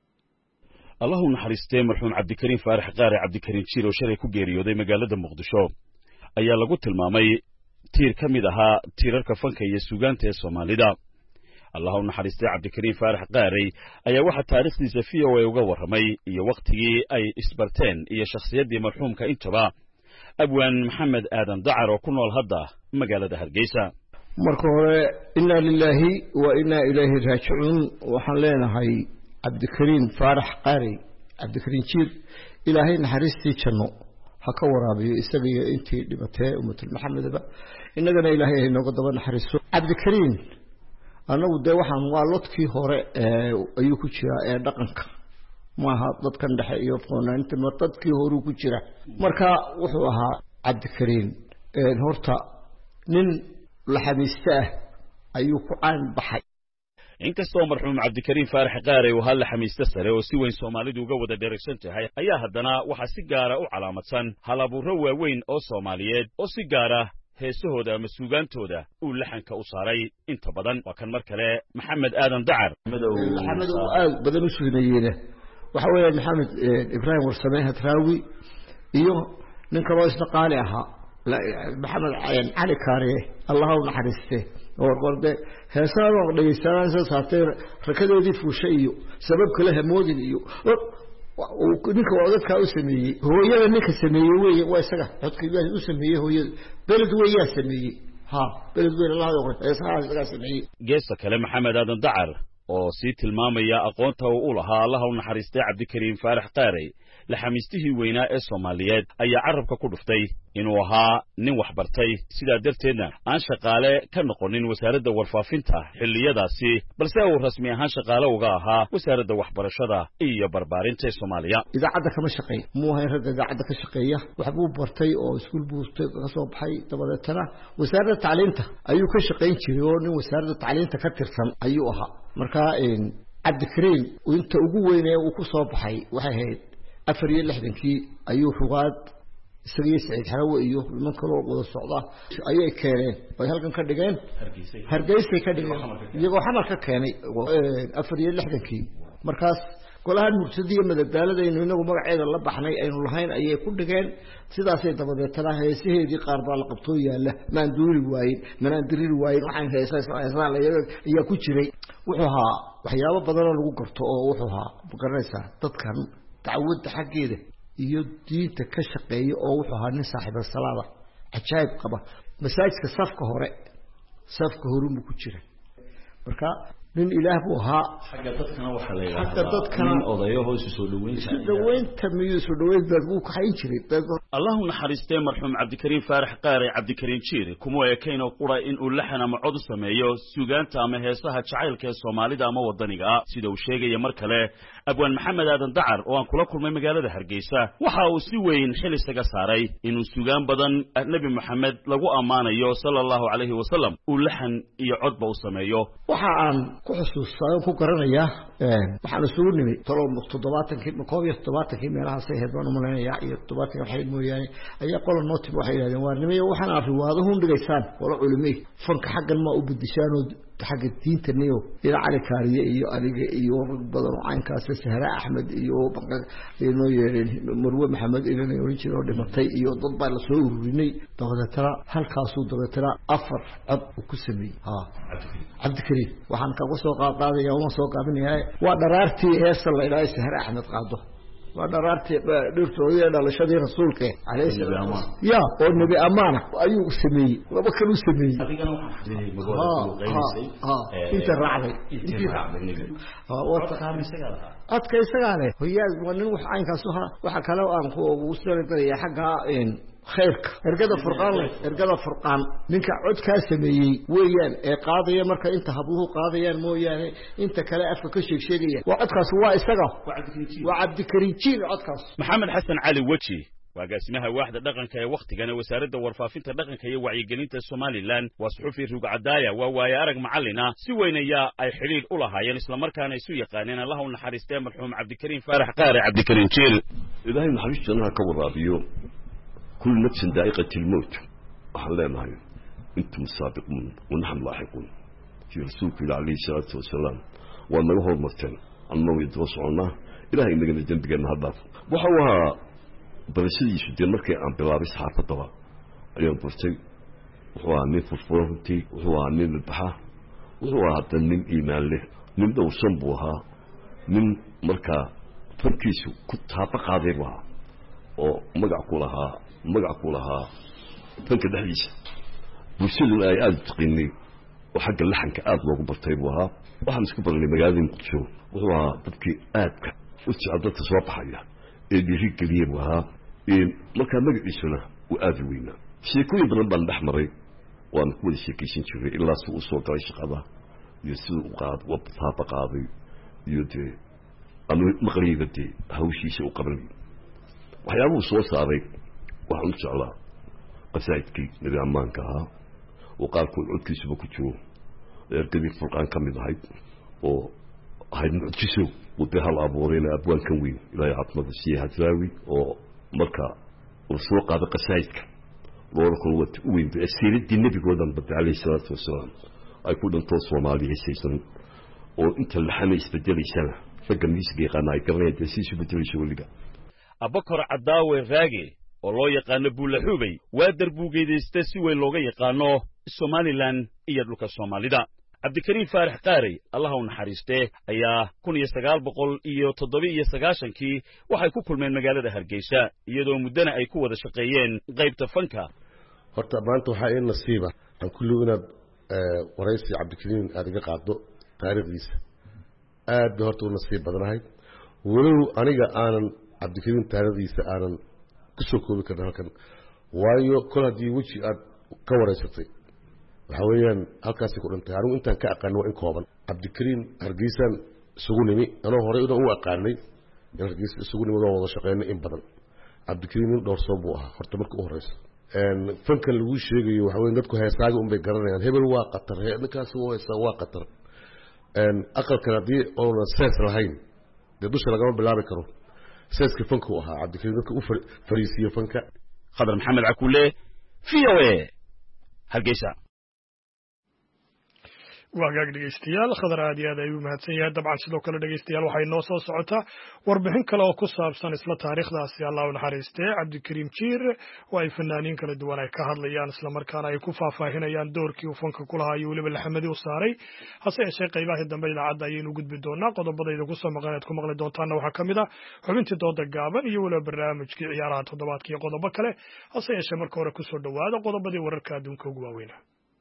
الله naxariistay marxuum Cabdikariin Faarax Qaarey Cabdikariin Jiir oo shalay ku geeriyooday magaalada Muqdisho ayaa lagu tilmaamay tiir ka mid ahaa tiirarka fanka iyo suugaanta ee Soomaalida. الله naxariistay Cabdikariin Faarax Qaarey ayaa waxa taariikhdiisa VOA uga warramay iyo waqtigii ay isbarteen iyo shakhsiyaddii marxuumka intaba abwaan Maxamed Aadan Dacar oo ku nool hadda magaalada Hargeysa. marka hore inna lillahi wa inna ilayhi raaji'uun waxaan leenahay Cabdikariin Faarax Qaarey Cabdikariin Jiir ilaahay naxariistii janno ha ka waraabiyo isaga iyo intii dhibatay ummatul maxamedba innagana ilaahay ay nooga daba naxariiso. Cabdikariin anagu de waxaan waa lodkii hore ayuu ku jira ee dhaqanka maaha dadkan dhexe iyo fanaaniinta ma dadkii hore ku jira. marka wuxuu ahaa Cabdikariin horta nin la xamiista ayuu ku caan baxay. inkastoo marxuum Cabdikariin Faarax Qaarey uu hal xamiista sare oo si weyn Soomaalidu uga wada dheregsan tahay ayaa haddana waxa si gaar ah u calaamadsan halabuuro waaweyn oo Soomaaliyeed oo si gaar ah heesahooda ama suugaantooda uu laxanka u saaray inta badan. waa kan mar kale Maxamed Aadan Dacar. maxamed oo aad badan u suunayeena waxa weeyaan Maxamed Ibrahim Warsame Hadraawi iyo nin kale oo isna qaali ahaa Maxamed Ali Kaariye Allah u naxariistay warqorde heesada oo dhageysanaysa saatay rakadoodii fuushay iyo sabab kale hamoodin iyo ninka wadadka u sameeyay hooyada ninka sameeyay weeye waa isaga codkiisa u sameeyay hooyada beled weeyaa sameeyay beled weyn Allah heesada sameeyay. geesta kale Maxamed Aadan Dacar oo si tilmaamaya aqoonta uu lahaa Allah u naxariistay Cabdikariin Faarax Qaarey la xamiistihii weynaa ee Soomaaliyeed ayaa carabka ku dhuftay inuu ahaa nin wax bartay sidaa darteedna aan shaqaale ka noqonin wasaaradda warfaafinta xilliyadaasi balse uu rasmi ahaan shaqaale uga ahaa wasaaradda waxbarashada iyo barbaarinta Soomaaliya. idaacadda kama shaqeey muu hay rag idaacadda ka shaqeeya wax buu bartay oo iskuul buu ka soo baxay dabadeetana wasaaradda tacliinta ayuu ka shaqeyn jiray oo nin wasaaradda tacliinta ka tirsan ayuu ahaa. marka Cabdikariin inta ugu weyn ee uu ku soo baxay waxay ahayd 64kii ayuu rugaad isaga Saciid Xarawe iyo niman kale oo wada socda ayay keeneen way halkan ka dhigeen Hargeysa ka dhigeen iyagoo xamar ka keenay 64kii. markaas golahan murtadiya madadaaladaynu inagu magaceeda la baxnay aynu lahayn ayay ku dhigeen sidaasay dabadeetana heesaheedii qaar baa la qabtoo yaalla maan duuli waayin manaan diriri waayin waxaan heesaa ayaa ku jiray wuxuu ahaa waxyaabo badanoo lagu garto oo wuxuu ahaa magaranaysaa dadkan dacwadda xaggeeda iyo diinta ka shaqeeya oo wuxuu ahaa nin saaxiib salaada cajaayib qaba masaajidka safka horunbu ku jira marka nin ilaah buu ahaa xagga dadkana waxa la yiraahdaa nin odayo hoos soo dhaweynta miyuu soo dhaweynta uu ka hayn jiray Allahu naxariistay marxuum Cabdikariin Faarax Qaari Cabdikariin Jiir kuma eekayno qura in uu laxan ama cod sameeyo suugaanta ama heesaha jacaylka Soomaalida ama wadaniga sida uu sheegay mar kale abwaan Maxamed Aadan Dacar oo aan kula kulmay magaalada Hargeysa waxa uu si weyn xil isaga saaray inuu suugaan badan Nabi Maxamed lagu amaanayo sallallahu alayhi wasallam uu laxan iyo codba u sameeyo waxa aan ku xusuustaa ku garanayaa waxaan soo nimay 770 meelaha sayidban umaleeyaa iyo 70 waxay mooyaan ayaa qolan nooti waxay yiraahdeen waa nimay waxaan riwaadahu dhigaysaan wala culimay fanka xaggan ma u bedishaan xagga diinta niyo ila cali kaariye iyo aliga iyo badan caynkaas Sahra Ahmed iyo inoo yeereen Marwe Maxamed inay oran jireen oo dhimatay iyo dad baa la soo ururinay dabadeetana halkaas uu dabadeetana afar cod ku sameeyay Cabdikariin waxaan ka soo qaadaya oo soo qaadanayaa waa dharaartii heesa la ilaahay Sahra Ahmed qaado waa dharaartii dhirtooyada dhalashadii rasuulka alayhi salaam ya oo nabi amaana ayuu sameeyay laba kale uu sameeyay adigana waxaan magaalada qeybisay inta raacday adka isagaale hoyaad nin wax aynkaas waxa kale aan ku ugu soo xagga khayrka ergada furqaan ninka cod ka sameeyay weeyaan ee qaadaya marka inta habluhu qaadayaan mooyaane inta kale afka ka sheegaya waa codkaas waa isaga waa Cabdikariin Jiir codkaas Maxamed Xasan Cali Waji وقاسمها واحدة دقن كي وقت كان وسارد ورفافين تدقن كي وعيجنين الصوماليلان وصحفي رجع عدايا ووايا أرق معلنا سوينا يا أي حليل أولها يعني إسلام كان يسوي قانين الله ونحرستين مرحوم عبدكريم فارح قاري عبدكريم شيل إذا هي نحرست أنا كور راديو كل نفس ذائقة الموت وحلينا هاي أنتم السابقون ونحن لاحقون في رسولك عليه الصلاة والسلام وأن له مرتين أنه يدرسونه إلهي إنك نجنب جنة هذا وحوها برسيدي سدين مركي عن بلابس حافة طبعا اليوم برسي وهو عنين فوسفورتي وهو عنين البحا وهو هذا من إيمان له من دو صنبوها من مركا فركيسو كنت هابق عذيبها ومقعقولها فنك دهليس برسيد الآيات تقيني وحق اللحن كآد لوغو برطيبوها وحمس كبر اللي مقادين قدشو وهو تبكي آدك وتسعدت صوابحيا اللي كليبها marka magaciisuna uu aad u weynaa sheekooyin badan baan dhaxmaray waan ku wada sheekaysan jiray ilaa suu soo galay shaqada iyo siduu wabtaaba qaaday iyo dee anu maqliyadii hawshiisa u qabanay waxyaabuhu soo saaray waxaan u jeclaa qasaa'idkii nabi ammaanka ahaa oo qaarkood codkiisuba ku jiro ergadii furqaan ka mid ahayd oo ahayd mucjiso ودي هالأبورين أبوان كوين لا يعطمد السياحة تراوي أو مركا والسوق هذا قسايتك لوركم وين السيرة دي النبي قدام بدي عليه الصلاة والسلام أيكون توصل مع عليه السيسن وأنت اللي حنا يستدلي سنة فقميس جيقانا يكرني تسيس بدلي شو اللي أبكر عداوي الراجي والله يقان بولحوبي وادر بوجي يستسوي اللغة يقانو الصومالي لان يدلك الصومالي دا Cabdikariin Faarax Qaari Allahu naxariistee ayaa 1997kii waxay ku kulmeen magaalada Hargeysa iyadoo muddana ay ku wada shaqeeyeen qaybta fanka horta maanta waxa ay nasiiba aan kullu inaad waraysi Cabdikariin aad iga qaado taariikhdiisa aad horta u nasiib badanahay walow aniga aanan Cabdikariin taariikhdiisa aanan ku soo koobi karin halkan waayo kol hadii waji aad ka waraysatay waxaweyaan halkaas ku dhintay anigu intaan ka aqaan waa in kooban Cabdikariin Hargeysan isugu nimi anoo hore u aqaanay Hargeysa isugu nimi wada shaqeynay in badan Cabdikariin dhowr soo buu ahaa horta markii u horeysa fanka lagu sheegayo waxaweyaan dadku heesaaga un bay garanayaan hebel waa qatar ninkaas waa qatar aqalka hadii oo sees lahayn dad dusha laga bilaabi karo seeska fanka u ahaa Cabdikariin dadku u fariisiyo fanka Khadar Maxamed Akule VOA Hargeysa wagaag dhegeystayaal khadar aad iyo aad ayuu mahadsan yahay dabcan sidoo kale dhegeystayaal waxay noo soo socotaa warbixin kale oo ku saabsan isla taariikhdaasi allah u naxariistee cabdikariim jiir oo ay fanaaniin kala duwan ay ka hadlayaan islamarkaana ay ku faahfaahinayaan doorkii uu fanka ku lahaa iyo weliba laxamadii u saaray hase yeeshee qaybahii dambe idaacadda ayaynu gudbi doonaa qodobadayda kusoo maqan aad ku maqli doontaana waxaa ka mid ah xubintii dooda gaaban iyo weliba barnaamijkii ciyaaraha toddobaadka iyo qodobo kale hase yeeshee marka hore kusoo dhowaada qodobadii wararka adduunka ugu waaweynaa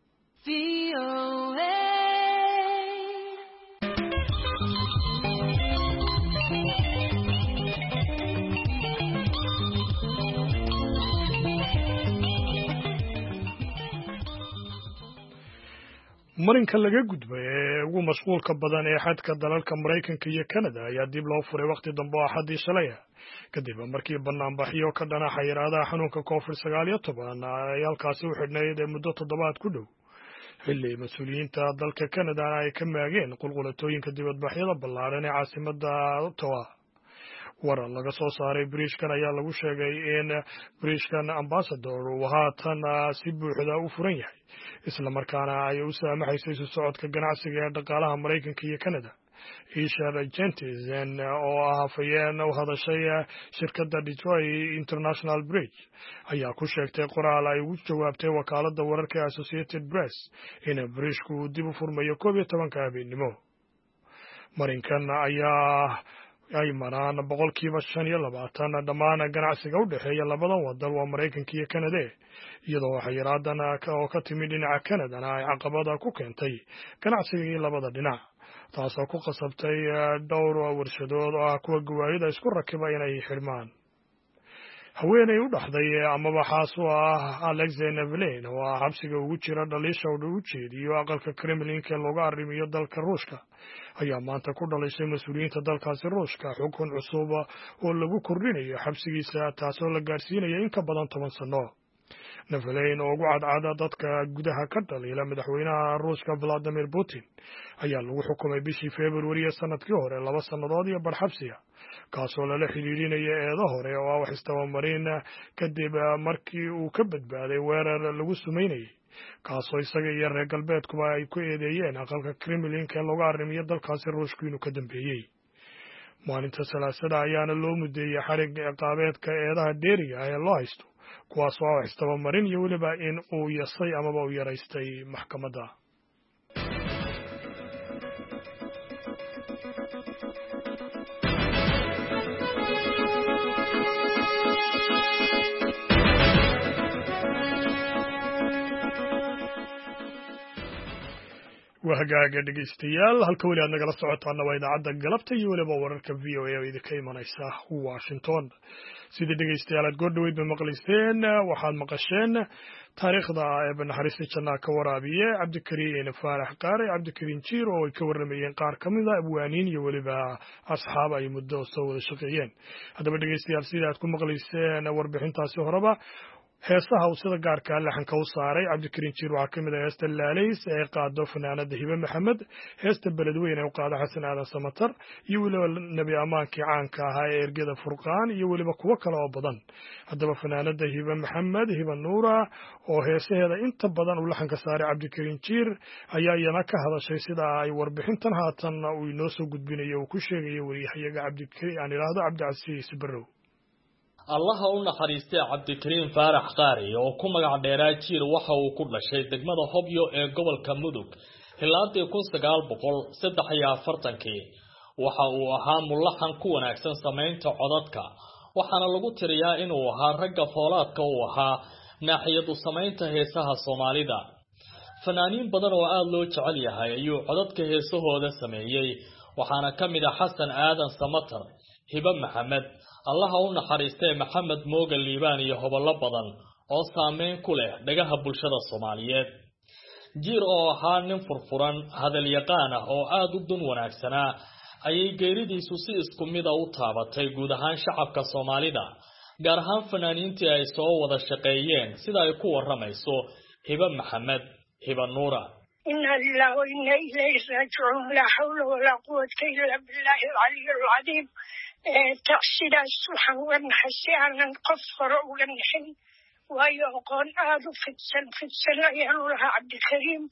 marinka laga gudbay ee ugu mashquulka badan ee xadka dalalka Mareykanka iyo Canada ayaa dib loo furay waqti dambe oo Axadii shalay kadib markii banaanbaxyo ka dhana xayiraadaha xanuunka COVID-19 ay halkaasi u xidhnayd muddo toddobaad ku dhow xilli mas'uuliyiinta dalka Canada ay ka maageen qulqulatooyinka dibadbaxyada ballaaran ee caasimadda Ottawa warar laga soo saaray bariishkan ayaa lagu sheegay in bariishkan ambassador uu haatan si buuxda u furan yahay isla markaana ay u saamaxayso isu socodka ganacsiga ee dhaqaalaha Mareykanka iyo Canada Ishar Gentisen oo ah hafayeen u hadashay shirkadda Detroit International Bridge ayaa ku sheegtay qoraal ay ugu jawaabtay wakaaladda wararka ee Associated Press in bariishku dib u furmayo 12 habeenimo marinkan ayaa ay maraan 25% dhammaan ganacsiga u dhexeeya labadan waddan waa Mareykanka iyo Canada iyadoo xayiraadan oo ka timid dhinaca Canada ay caqabada ku keentay ganacsiga labada dhinac taasoo ku qasabtay dhowr warshadood oo kuwa gawaarida isku rakiba inay xirmaan haweeney u dhaxday amaba xaas u ah Alexei Navalny oo xabsiga ugu jira dhaliisha u jeediyo aqalka Kremlin-ka looga arrimiyo dalka Ruushka ayaa maanta ku dhalisay mas'uuliyiinta dalkaasi Ruushka xukun cusub oo lagu kordhinayo xabsigiisa taasoo la gaarsiinayo in ka badan 10 sano Navalny oo ugu cadcada dadka gudaha ka dhaliila madaxweynaha Ruushka Vladimir Putin ayaa lagu xukumay bishii February sanadkii hore 2 sanadood iyo bar xabsiga kaasoo lala xiriirinayo eedo hore oo wax istabamarin kadib markii uu ka badbaaday weerar lagu sumeynayay kaasoo isaga iyo reer galbeedkuba ay ku eedeeyeen aqalka Kremlin-ka looga arrimiyo dalkaasi Ruushku inuu ka dambeeyay maalinta Salaasada ayaana loo mudeeyay xarig ciqaabeedka eedaha dheeriga ee loo haysto kuwaas oo wax istabamarin iyo weliba in uu yasay amaba uu yaraystay maxkamadda وهجاجة دقيستيال هالكولي أنا جلست عطانا وإذا عدى قلبتي ولا بورك فيو إذا كيما نيسا واشنطن سيد دقيستيال تقول ويد بمقلستين وحال مقشين تاريخ ذا ابن حريصي كنا كورابية عبد الكريم فارح قاري عبد الكريم تشيرو ويكور رميين قار كمذا أبوانين يولي أصحاب أي مدة وصول الشقيين هذا بدقيستيال سيد تكون مقلستين وربحين تاسي هربا heesaha uu sida gaarka laxanka u saaray cabdikariin jiir waxaa ka mid ah heesta laalays ee qaado fanaanada hibe maxamed heesta beledweyne ee u qaado xasan aadan samatar iyo weliba nabi amaankii caanka ahaa ee ergada furqaan iyo weliba kuwo kale oo badan haddaba fanaanada hibe maxamed hibe nuura oo heesaheeda inta badan uu laxanka saaray cabdikariin jiir ayaa iyana ka hadashay sida ay warbixintan haatan uu inoo soo gudbinayo uu ku sheegayo wariyahayaga cabdikariin aan idhaahdo cabdicasiis barrow allaha u naxariistay cabdikariim faarax qaari oo ku magac dheeraa jiir waxa uu ku dhashay degmada Hobyo ee gobolka Mudug hilaadii 1943 waxa uu ahaa mulaxan ku wanaagsan sameynta codadka waxaana lagu tiriyaa inuu ahaa ragga foolaadka uu ahaa naaxiyadu sameynta heesaha Soomaalida fanaaniin badan oo aad loo jecel yahay ayuu codadka heesahooda sameeyay waxaana kamid ah xasan aadan samatar hibe maxamed allaha u naxariistay maxamed mooga liibaan iyo hobollo badan oo saameyn ku leh dhagaha bulshada Soomaaliyeed jiir oo ahaa nin furfuran hadal yaqaan ah oo aad u dun wanaagsanaa ayay geeridiisu si isku mid ah u taabatay guud ahaan shacabka Soomaalida gaar ahaan fanaaniintii ay soo wada shaqeeyeen sida ay ku waramayso hibe maxamed hibe nuura inna lillahi wa inna ilayhi raaji'uun la hawla wa la quwwata illa billahi al-'aliyyil 'azim taqsidaas waxaan uga naxay si aanan qof hore uga naxin waayo aqoon aad u fidsan ayaanu lahaa cabdikariim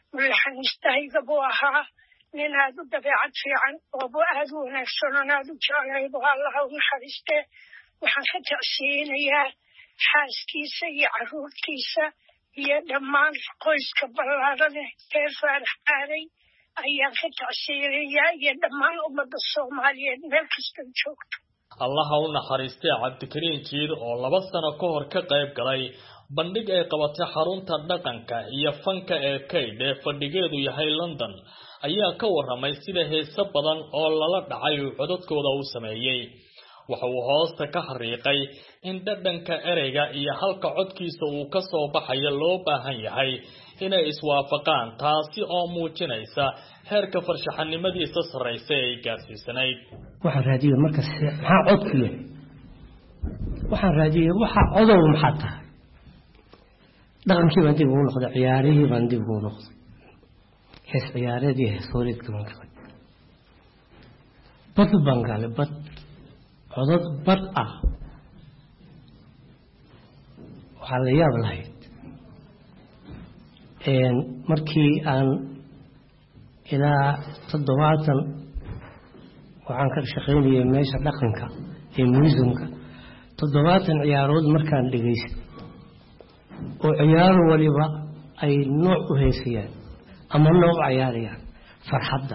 mulaxanistahayga buu ahaa nin aad u dabeecad fiican oobu aad u wanaagsan oon aad u jeclay buu allaha u naxariistee waxaan ka tacsiinayaa xaaskiisa iyo carruurtiisa iyo dhammaan qoyska ballaadhane reer Faarax Qaaray ayaan ka tacsiinayaa iyo dhammaan ummadda Soomaaliyeed meel kasta joogto. allaha u naxariistay Cabdikariin Jiir oo 2 sano ka hor ka qayb galay bandhig ay qabatay xarunta dhaqanka iyo fanka ee Kayd ee fadhigeedu yahay London ayaa ka waramay sida heeso badan oo lala dhacay codadkooda uu sameeyay. waxa uu hoosta ka xariiqay in dhadhanka ereyga iyo halka codkiisa uu ka soo baxayo loo baahan yahay inay iswaafaqaan, taasi oo muujinaysa heerka farshaxanimadiisa sareysa ee gaarsiisanayd. waxaan raadiyay markaas maxaa codkiisa waxaan raadiyay waxa codow maxaa tahay dhaqankii baan dib ugu noqday, ciyaarihii baan dib ugu noqday, hees ciyaareedii heesooleedka baan galay, bad baan galay, codad bad ah waxaa la yaab lahayd markii aan ilaa 70 waxaan ka shaqaynayay meesha dhaqanka ee museumka 70 ciyaarood markaan dhageystay oo ciyaaro waliba ay nooc u heesayaan ama nooc ciyaarayaan farxadda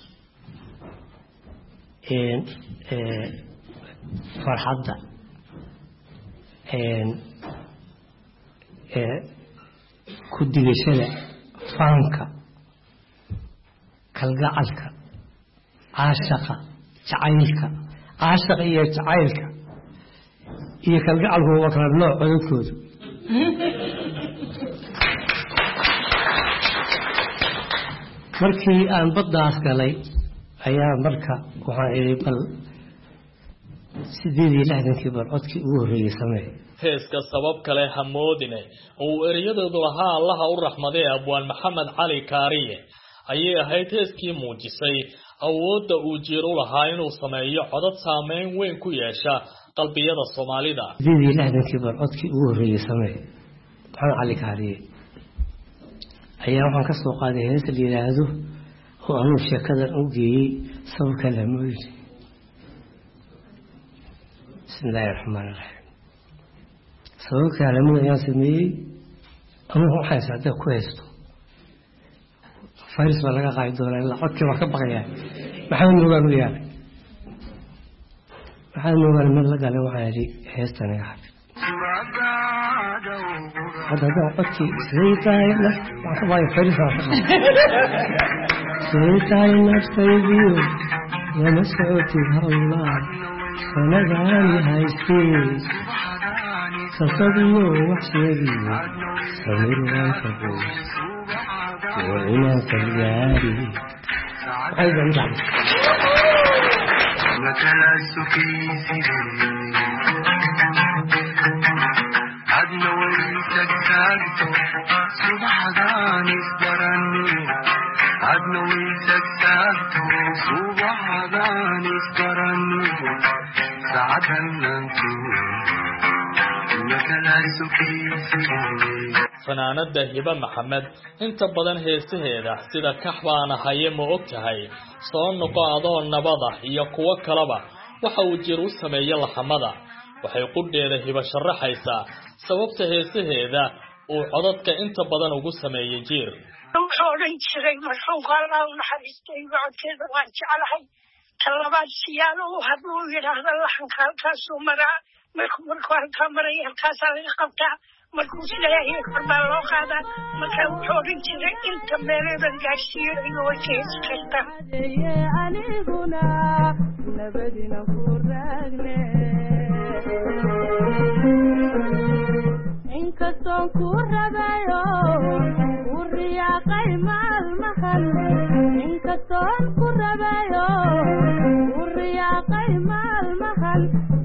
farxadda ku digashada faanka kalgacalka caashaqa jacaylka caashaqa iyo jacaylka iyo kalgacalku waa kala nooc codadkooda markii aan baddaas galay ayaa marka waxaan idhi bal 68 bar codkii ugu horeeyay sameey heeska sabab kale hamoodine oo ereyadoodu lahaa allaha u raxmaday abwaan maxamed cali kaariye ayay ahayd heeskii muujisay awoodda uu Jiir u lahaa inuu sameeyo codad saameyn weyn ku yeesha qalbiyada Soomaalida. 68 bar codkii ugu horeeyay sameey maxamed cali kaariye ayaa waxaan ka soo qaaday hees la yiraahdo oo aanu sheekada u geeyay sabab kale hamoodine. بسم الله الرحمن الرحيم سووك على مدى ياسمي أما هو حيث عده كويستو فارس بلغا قاعدون إلا عكي وكبغي يعني محاول نوغان وياك محاول نوغان من لقى له عادي هيستاني يا حبيب هذا عكي سيطاي نفس عكباي فارس سيطاي نفس طيبيو يا مسعوتي هر الله فنجعل هايستي تصديو وحشيري سمير وانتبو وإنا كالجاري أيضا جعل متلس في سيدي عدنا ويسك ساكتو صبح داني اسبرني عدنا ويسك ساكتو صبح داني اسبرني fanaanada Hiba Maxamed inta badan heesaheeda sida kaxbaana haye ma ogtahay soo noqo adoo nabada iyo kuwa kaleba waxa uu Jiir u sameeyay laxamada waxay qudheeda Hiba sharaxaysaa sababta heesaheeda uu codadka inta badan ugu sameeyay Jiir. waxaan jiray marxuumka Allah u naxariistay codkeeda waan jeclahay talabaad siyaalo haduu yiraahdo laxanka halkaasuu maraa markuu halkaa maray halkaasaa laga qabtaa markuu isleeyahay korbaa loo qaadaa marka wuxuu odhan jiray inta meeleedan gaarsiiyo ayuu way ka hesi kartaa aniguna nabadina ku raagne inkastoon ku rabayo u riyaaqay maalmahan inkastoon ku rabayo u riyaaqay maalmahan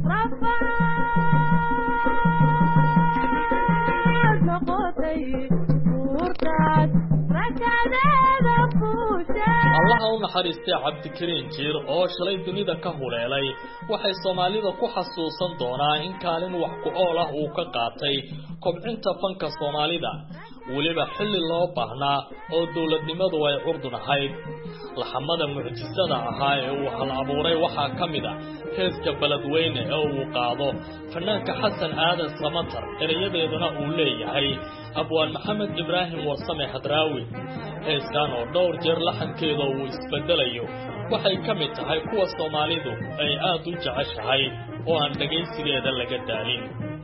rafaad noqotay urtaad rakadeeda fuushay allaha u naxariistay Cabdikariin Jiir oo shalay dunida ka huleelay waxay Soomaalida ku xasuusan doonaa in kaalin wax ku ool ah uu ka qaatay kobcinta fanka Soomaalida weliba xilli loo baahnaa oo dowladnimadu ay curdun ahayd. laxamada mucjisada ahaa ee uu hal abuuray waxaa ka mid ah heeska Beledweyne ee uu qaado fanaanka Xasan Aadan Samatar, erayadeeduna uu leeyahay abwaan Maxamed Ibraahim Warsame Hadraawi. heeskan oo dhowr jeer laxankeeda uu isbedelayo waxay ka mid tahay kuwa Soomaalidu ay aad u jeceshahay oo aan dhageysigeeda laga daalin.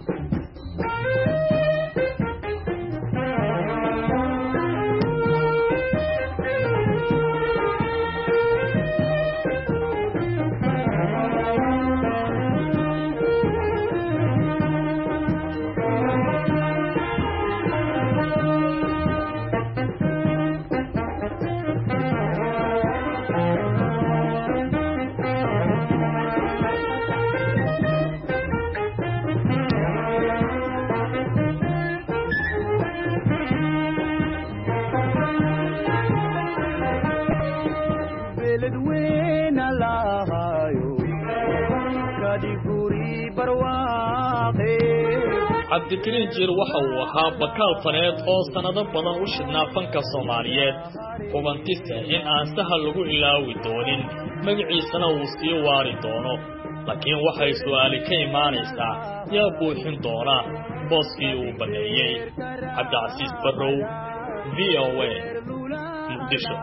cabdikariin jiir waxa uu ahaa bakaal faneed oo sanado badan u shidnaa fanka Soomaaliyeed, hubantise in aan sahal lagu ilaawi doonin magaciisana uu sii waari doono. laakiin waxay su'aali ka imaanaysaa yaa buuxin doona booskii uu baneeyay. Cabdicasiis Barrow, VOA, Muqdisho.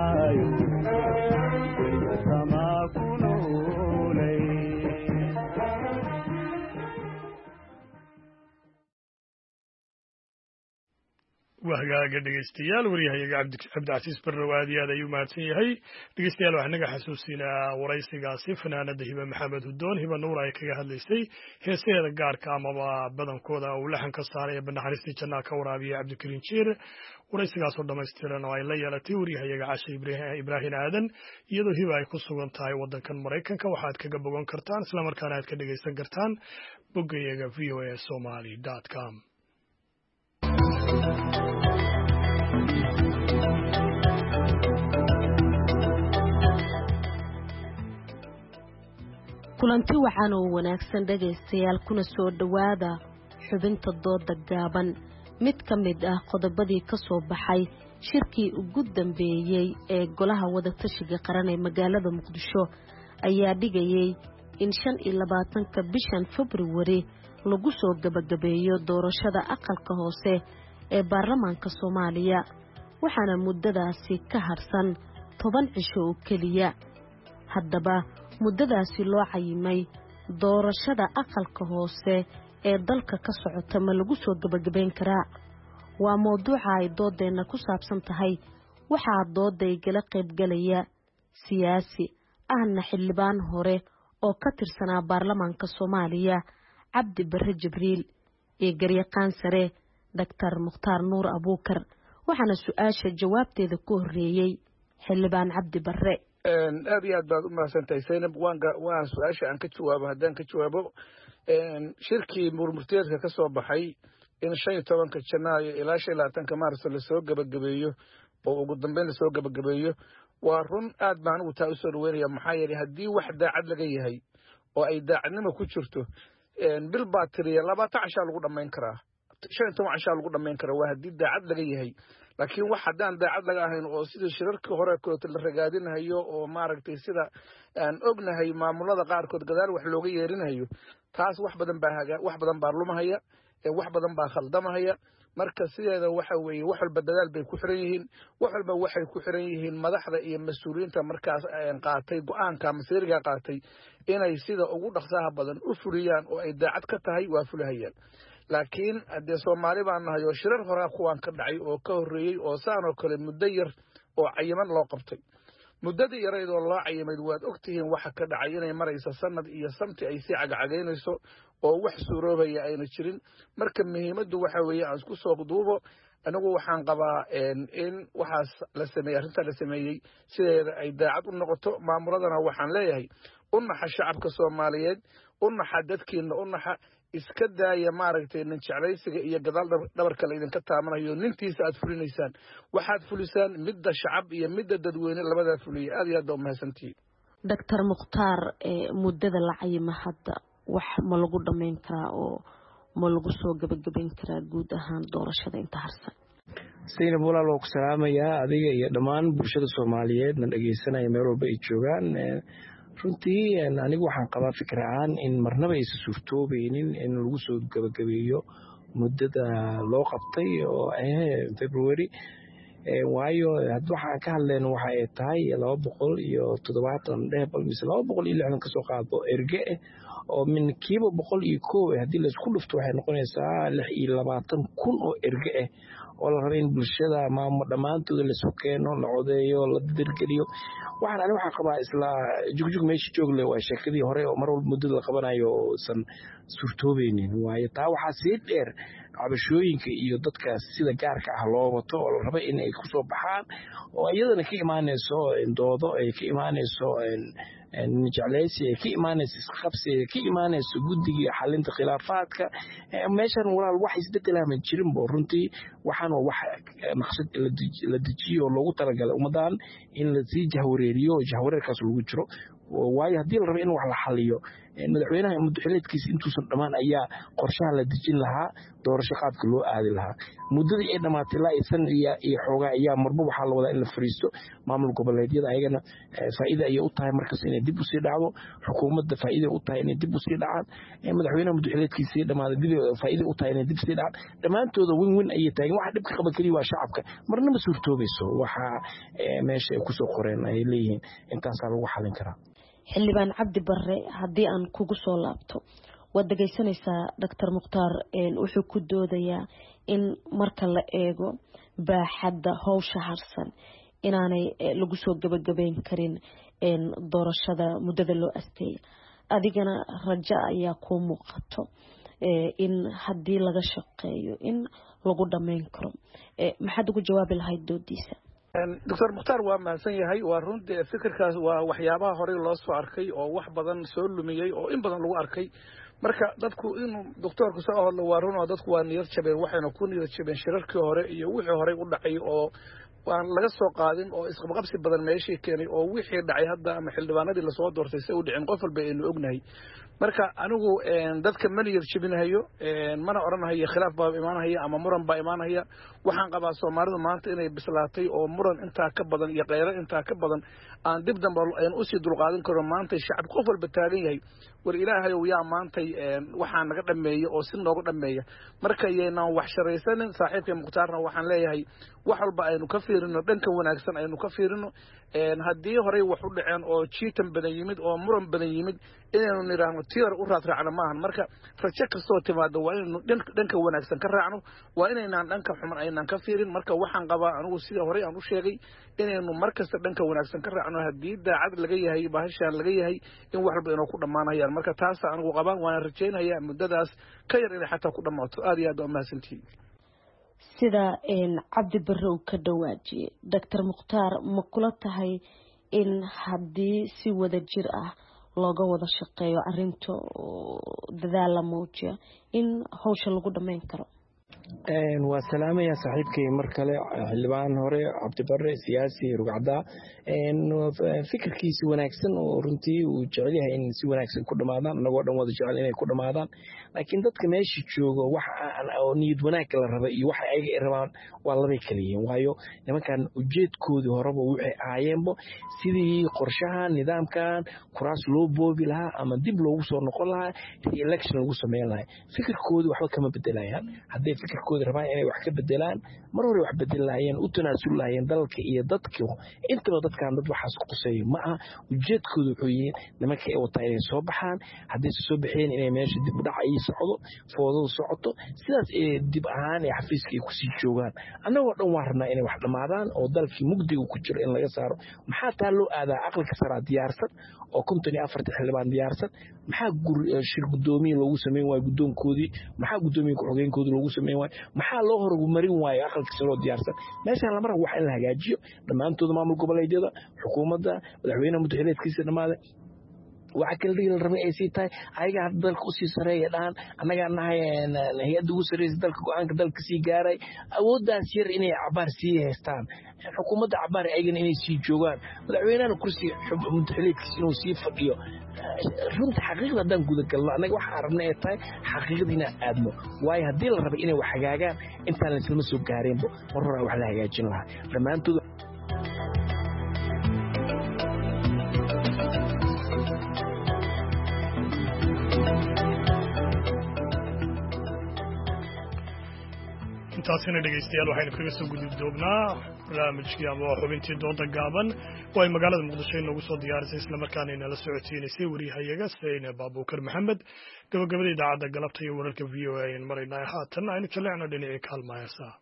وهاجا dhegeystayaal wariyahayaga Cabdicasiis Barrow aad iyo aad ayuu mahadsan yahay. dhegeystayaal waxaan naga xasuusinaa waraysigaasi fanaanada Hiba Maxamed Hudoon Hiba Nuur ay kaga hadlaysay heesaheeda gaarka amaba badankooda uu laxan ka saaray banaxariistii jannada ka waraabiya Cabdikariin Jiir. waraysigaas oo dhameystiran oo ay la yeelatay wariyahayaga Cashe Ibraahin Aadan iyadoo Hiba ay ku sugan tahay wadankan Mareykanka. waxaad kaga bogan kartaan isla markaana aad ka dhegeysan kartaan boggayaga voasomali.com. kulanti wacan oo wanaagsan dhageystayaal kuna soo dhawaada xubinta dooda gaaban. mid ka mid ah qodobadii ka soo baxay shirkii ugu dambeeyay ee golaha wadatashiga qaran ee magaalada Muqdisho ayaa dhigayay in 25ka bishan February lagu soo gabagabeeyo doorashada aqalka hoose ee baarlamaanka Soomaaliya, waxaana muddadaasi ka harsan 10 cisho oo kaliya. haddaba muddadaasi loo cayimay doorashada aqalka hoose ee dalka ka socota ma lagu soo gabagabeyn karaa? waa mowduuca ay doodeena ku saabsan tahay. waxaa dooday gala qaybgalaya siyaasi ahna xildhibaan hore oo ka tirsanaa baarlamaanka Soomaaliya Cabdi Barre Jibriil iyo garyaqaan sare Dr. Mukhtaar Nuur Abuukar, waxaana su'aasha jawaabteeda ku horeeyay xildhibaan Cabdi Barre. aad iyo aad baad u mahadsantahay Zainab. waan su'aasha aan ka jawaabo haddaan ka jawaabo shirkii murmurteedka ka soo baxay in 15ka Janaayo ilaa 25ka Maarso la soo gabagabeeyo oo ugu dambeyn la soo gabagabeeyo waa run. aad baan ugu taa u soo dhaweynaya maxaa yeelay haddii wax daacad laga yahay oo ay daacadnimo ku jirto bil baa tiriya 20 cashaa lagu dhammayn karaa, 15 cashaa lagu dhammayn karaa waa haddii daacad laga yahay. laakiin wax haddaan daacad laga ahayn oo sida shirarkii hore koota la ragaadinayo oo maaragtay sida aan ognahay maamulada qaarkood gadaal wax looga yeerinayo, taas wax badan baa lumahaya, wax badan baa khaldamahaya. marka sideeda waxa weeye wax walba dadaal bay ku xiran yihiin, wax walba waxay ku xiran yihiin madaxda iyo mas'uuliyiinta markaas qaatay go'aanka masiiriga qaatay inay sida ugu dhaqsaha badan u fuliyaan oo ay daacad ka tahay waa fulahayaan. laakiin hadee Soomaali baan nahay oo shirar hore kuwan ka dhacay oo ka horeeyay oo saan oo kale muddo yar oo cayiman loo qabtay. muddadii yareed oo loo cayimay waad ogtihiin waxa ka dhacay inay maraysa sanad iyo samti ay si cagacageynayso oo wax suuroobaya ayna jirin. marka muhiimaddu waxa weeye aan isku soo duubo anigu waxaan qabaa in waxaas la sameeyay arrinta la sameeyay sideeda ay daacad u noqoto. maamuladana waxaan leeyahay u naxa shacabka Soomaaliyeed, u naxa dadkeena, u naxa iska daaya maaragtay nin jeclaysiga iyo gadaal dhabarka la idinka taamanayo nintiisa aad fulinaysaan. waxaad fulisaan midda shacab iyo midda dadweyne labada fuliya. aad iyo aad u mahadsantihiin. Dr. Mukhtaar, muddada la cayima hadda wax ma lagu dhammayn karaa oo ma lagu soo gabagabayn karaa guud ahaan doorashada inta harsan? Zainab walaal waa ku salaamayaa adiga iyo dhammaan bulshada Soomaaliyeed na dhageysanaya meel walba ay joogaan runtii anigu waxaan qabaa fikir ahaan in marnaba aysan suurtoobeynin in lagu soo gabagabeeyo muddada loo qabtay oo February waayo waxaan ka hadlayno waxa ay tahay 270 mise 260 ka soo qaado erge oo min kiiba 101 haddii la isku dhufto waxay noqonaysaa 26,000 oo erge oo la rabo in bulshada maamo dhammaantooda la soo keeno la codeeyo la dirgeliyo waxaan qabaa isla jugjug meesha joogle waa sheekadii hore oo mar walba muddada la qabanayo san suurtoobeynin waayo taa waxaa sii dheer cabashooyinka iyo dadkaas sida gaarka ah loo wato oo la rabo in ay ku soo baxaan oo iyadana ka imaanayso doodo ay ka imaanayso jeclaysi ay ka imaanayso isqabsi ay ka imaanayso guddiga xalinta khilaafaadka meeshan walaal wax isbeddelaa ma jirin bo runtii waxaan wax naqshad la dejiyo loogu talagalay ummadan in la sii jahwareeriyo jahwareerkaas lagu jiro waayo haddii la rabo in wax la xaliyo madaxweynaha muddaxileedkiisa intuusan dhammaan ayaa qorshaha la dejin lahaa doorasho qaabka loo aadi lahaa muddadii ay dhamaatay ilaa isan iyo xoogaa ayaa marba waxaa la wadaa in la fariisto maamul goboleedyada ayagana faa'iido ayay u tahay markaas inay dib usii dhacdo xukuumadda faa'iido u tahay inay dib usii dhacaan madaxweynaha muddaxileedkiisii dhamaaday dib faa'iido u tahay inay dib usii dhacaan dhammaantooda win ayay tahay waxa dhibka qaba kaliya waa shacabka marna ma suurtoobayso waxa meesha ay kusoo qoreen ay leeyihiin intaasaa lagu xalin karaa xildhibaan cabdi barre haddii aan kugu soo laabto waad dhegaysanaysaa Dr. Mukhtaar wuxuu ku doodayaa in marka la eego baaxadda howsha harsan inaanay lagu soo gabagabeyn karin doorashada muddada loo asteeyay adigana rajo ayaa ku muuqato in haddii laga shaqeeyo in lagu dhameyn karo maxaad ugu jawaabi lahayd doodiisa Dr. Mukhtaar waa mahadsan yahay waa runtii fikirkaas waa waxyaabaha hore loo soo arkay oo wax badan soo lumiyay oo in badan lagu arkay marka dadku inuu doctorku soo hadlo waa run oo dadku waa niyad jabeen waxayna ku niyad jabeen shirarkii hore iyo wixii hore u dhacay oo waan laga soo qaadin oo isqabqabsi badan meeshii keenay oo wixii dhacay hadda ama xildhibaanadii la soo doortay si uu dhicin qof walba aynu ognahay marka anigu dadka ma niyad jabinayo mana oranayo khilaaf baa imaanaya ama muran baa imaanaya waxaan qabaa Soomaalidu maanta inay bislaatay oo muran inta ka badan iyo qeyro inta ka badan aan dib dambe aan u sii dulqaadan karo maanta shacab qof walba taagan yahay war ilaahay yaa maanta waxaan naga dhameeyo oo si noogu dhameeya marka yeena wax sharaysan saaxiibkay Mukhtaarna waxaan leeyahay wax walba aynu ka fiirino dhanka wanaagsan aynu ka fiirino haddii hore wax u dhaceen oo jiitan badan yimid oo muran badan yimid inaynu niraahno tiir u raacno maahan marka rajo kastoo timaado waa inaynu dhanka wanaagsan ka raacno waa inaynaan dhanka xuman aynaan ka fiirin marka waxaan qabaa anigu sida hore aan u sheegay inaynu markasta dhanka wanaagsan ka raacno haddii daacad laga yahay bahashaan laga yahay in wax walba inuu ku dhamaanayaan marka taas anigu qabaan waan rajaynayaa muddadaas ka yar inay xataa ku dhamaato aad iyo aad waa mahadsantihiin sida cabdi barre uu ka dhawaajiyay Dr. Mukhtaar ma kula tahay in haddii si wada jir ah looga wada shaqeeyo arrinta dadaal la muujiyo in hawsha lagu dhameyn karo waa salaamaya saaxiibkay mar kale xildhibaan hore cabdi barre siyaasi rugcada fikirkiisa wanaagsan oo runtii uu jecel yahay in si wanaagsan ku dhamaadaan anagoo dhan wada jecel inay ku dhamaadaan laakiin dadka meesha jooga wax aan oo niyad wanaag la raba iyo waxa ay rabaan waa laba kala yihiin waayo nimankan ujeedkoodii horeba waxay ahaayeenbo sidii qorshaha nidaamkan kuraas loo boobi lahaa ama dib loogu soo noqon lahaa election lagu sameyn lahaa fikirkoodii waxba kama bedelayaan hadday fikirkooda rabaan inay wax ka bedelaan mar hore wax bedel lahaayeen u tanaasul lahaayeen dalka iyo dadka intaba dadkan dad waxaas quseeyo ma aha ujeedkoodu wuxuu yihiin nimanka ay wataa inay soo baxaan haddii soo baxeen inay meesha dib u dhac ay socdo foodadu socoto sidaas dib ahaan ee xafiiska ay kusii joogaan annagoo dhan waa rabnaa inay wax dhammaadaan oo dalkii mugdiga ku jiro in laga saaro maxaa taa loo aadaa aqalka saraa diyaarsan oo 54 xildhibaan diyaarsan maxaa shir gudoomiye loogu sameyn waayo gudoonkoodii maxaa gudoomiye ku-xigeenkoodii loogu sameyn waayo maxaa loo horumarin waayo aqalka saroo diyaarsan meeshaan lama rabo wax in la hagaajiyo dhammaantooda maamul goboleedyada xukuumadda madaxweynaha muddaxileedkiisa dhammaada waxa kale dhiil rabay ay sii tahay ayaga dalka u sii sareeya dhaan annaga nahay hay'adda ugu sareysa dalka go'aanka dalka sii gaaray awooddaas yar inay cabaar sii haystaan xukuumadda cabaar ayagana inay sii joogaan madaxweynahana kursi mudxiliidkiisa inuu sii fadhiyo runta xaqiiqda haddaan guda galno annaga waxa arabna ay tahay xaqiiqda inaan aadno waayo haddii la rabay inay wax hagaagaan intaan laislama soo gaareenba mar horaa wax la hagaajin lahaa dhammaantood intaasina dhegaystayaal waxaynu kaga soo gudub doobnaa barnaamijkii ama xubintii dooda gaaban oo ay magaalada muqdisho inoogu soo diyaarisay islamarkaana inala socodsiinaysay wariyahayaga sayne baabukar maxamed gabagabada idaacadda galabta iyo wararka v o a ayaan maraynaa haatan aynu jaleecno dhinacii kaalma heesaa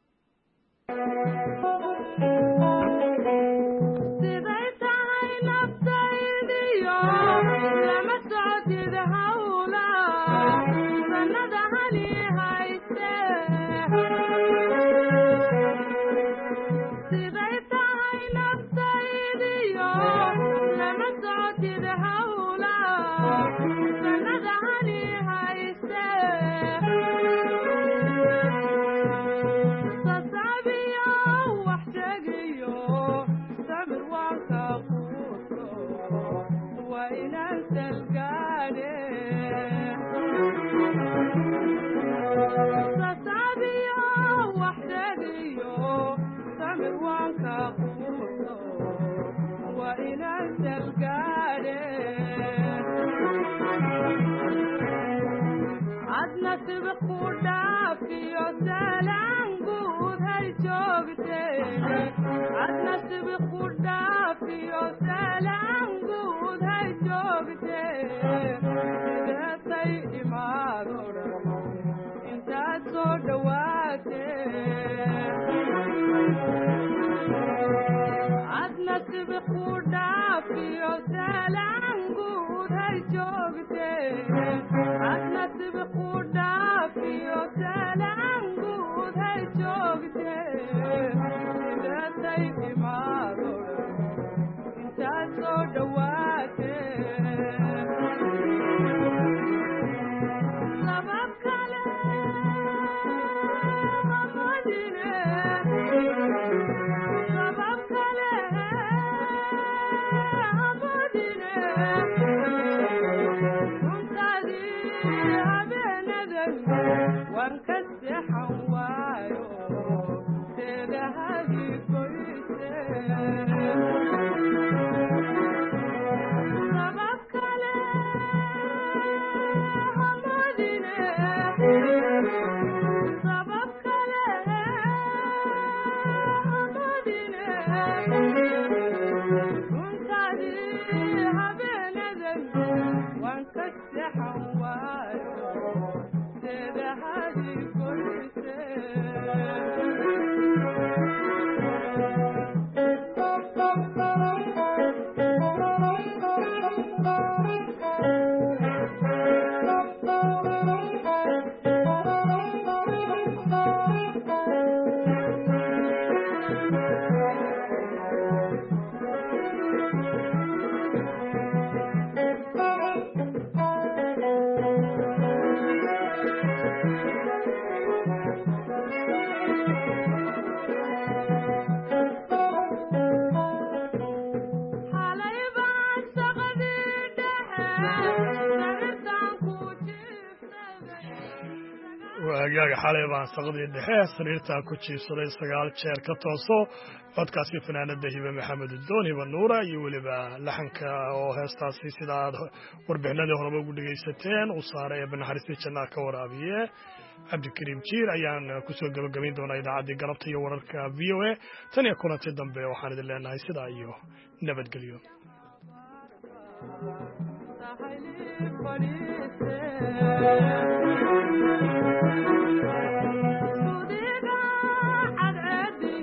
waagaaga xalay baan saqadii dhexe sariirtaa ku jiibsaday 9 jeer ka tooso codkaasi fanaanada hibe maxamed doon hibe nuura iyo weliba laxanka oo heestaasi sida aad warbixinadii horeba ugu dhegaysateen uu saaray ee banaxariistii jannaa ka waraabiye cabdikariim jiir ayaan kusoo gabagabayn doonaa idaacaddii galabta iyo wararka v o a tan iyo kulanti dambe waxaan idin leenahay sidaa iyo nabadgelyo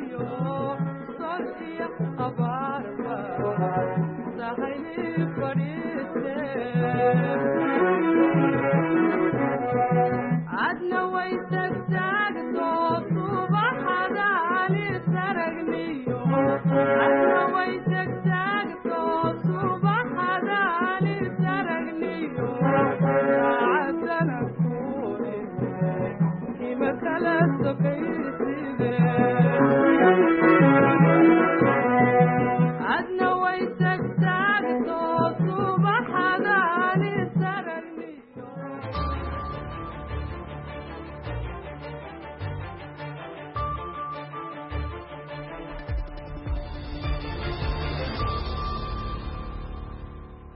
Body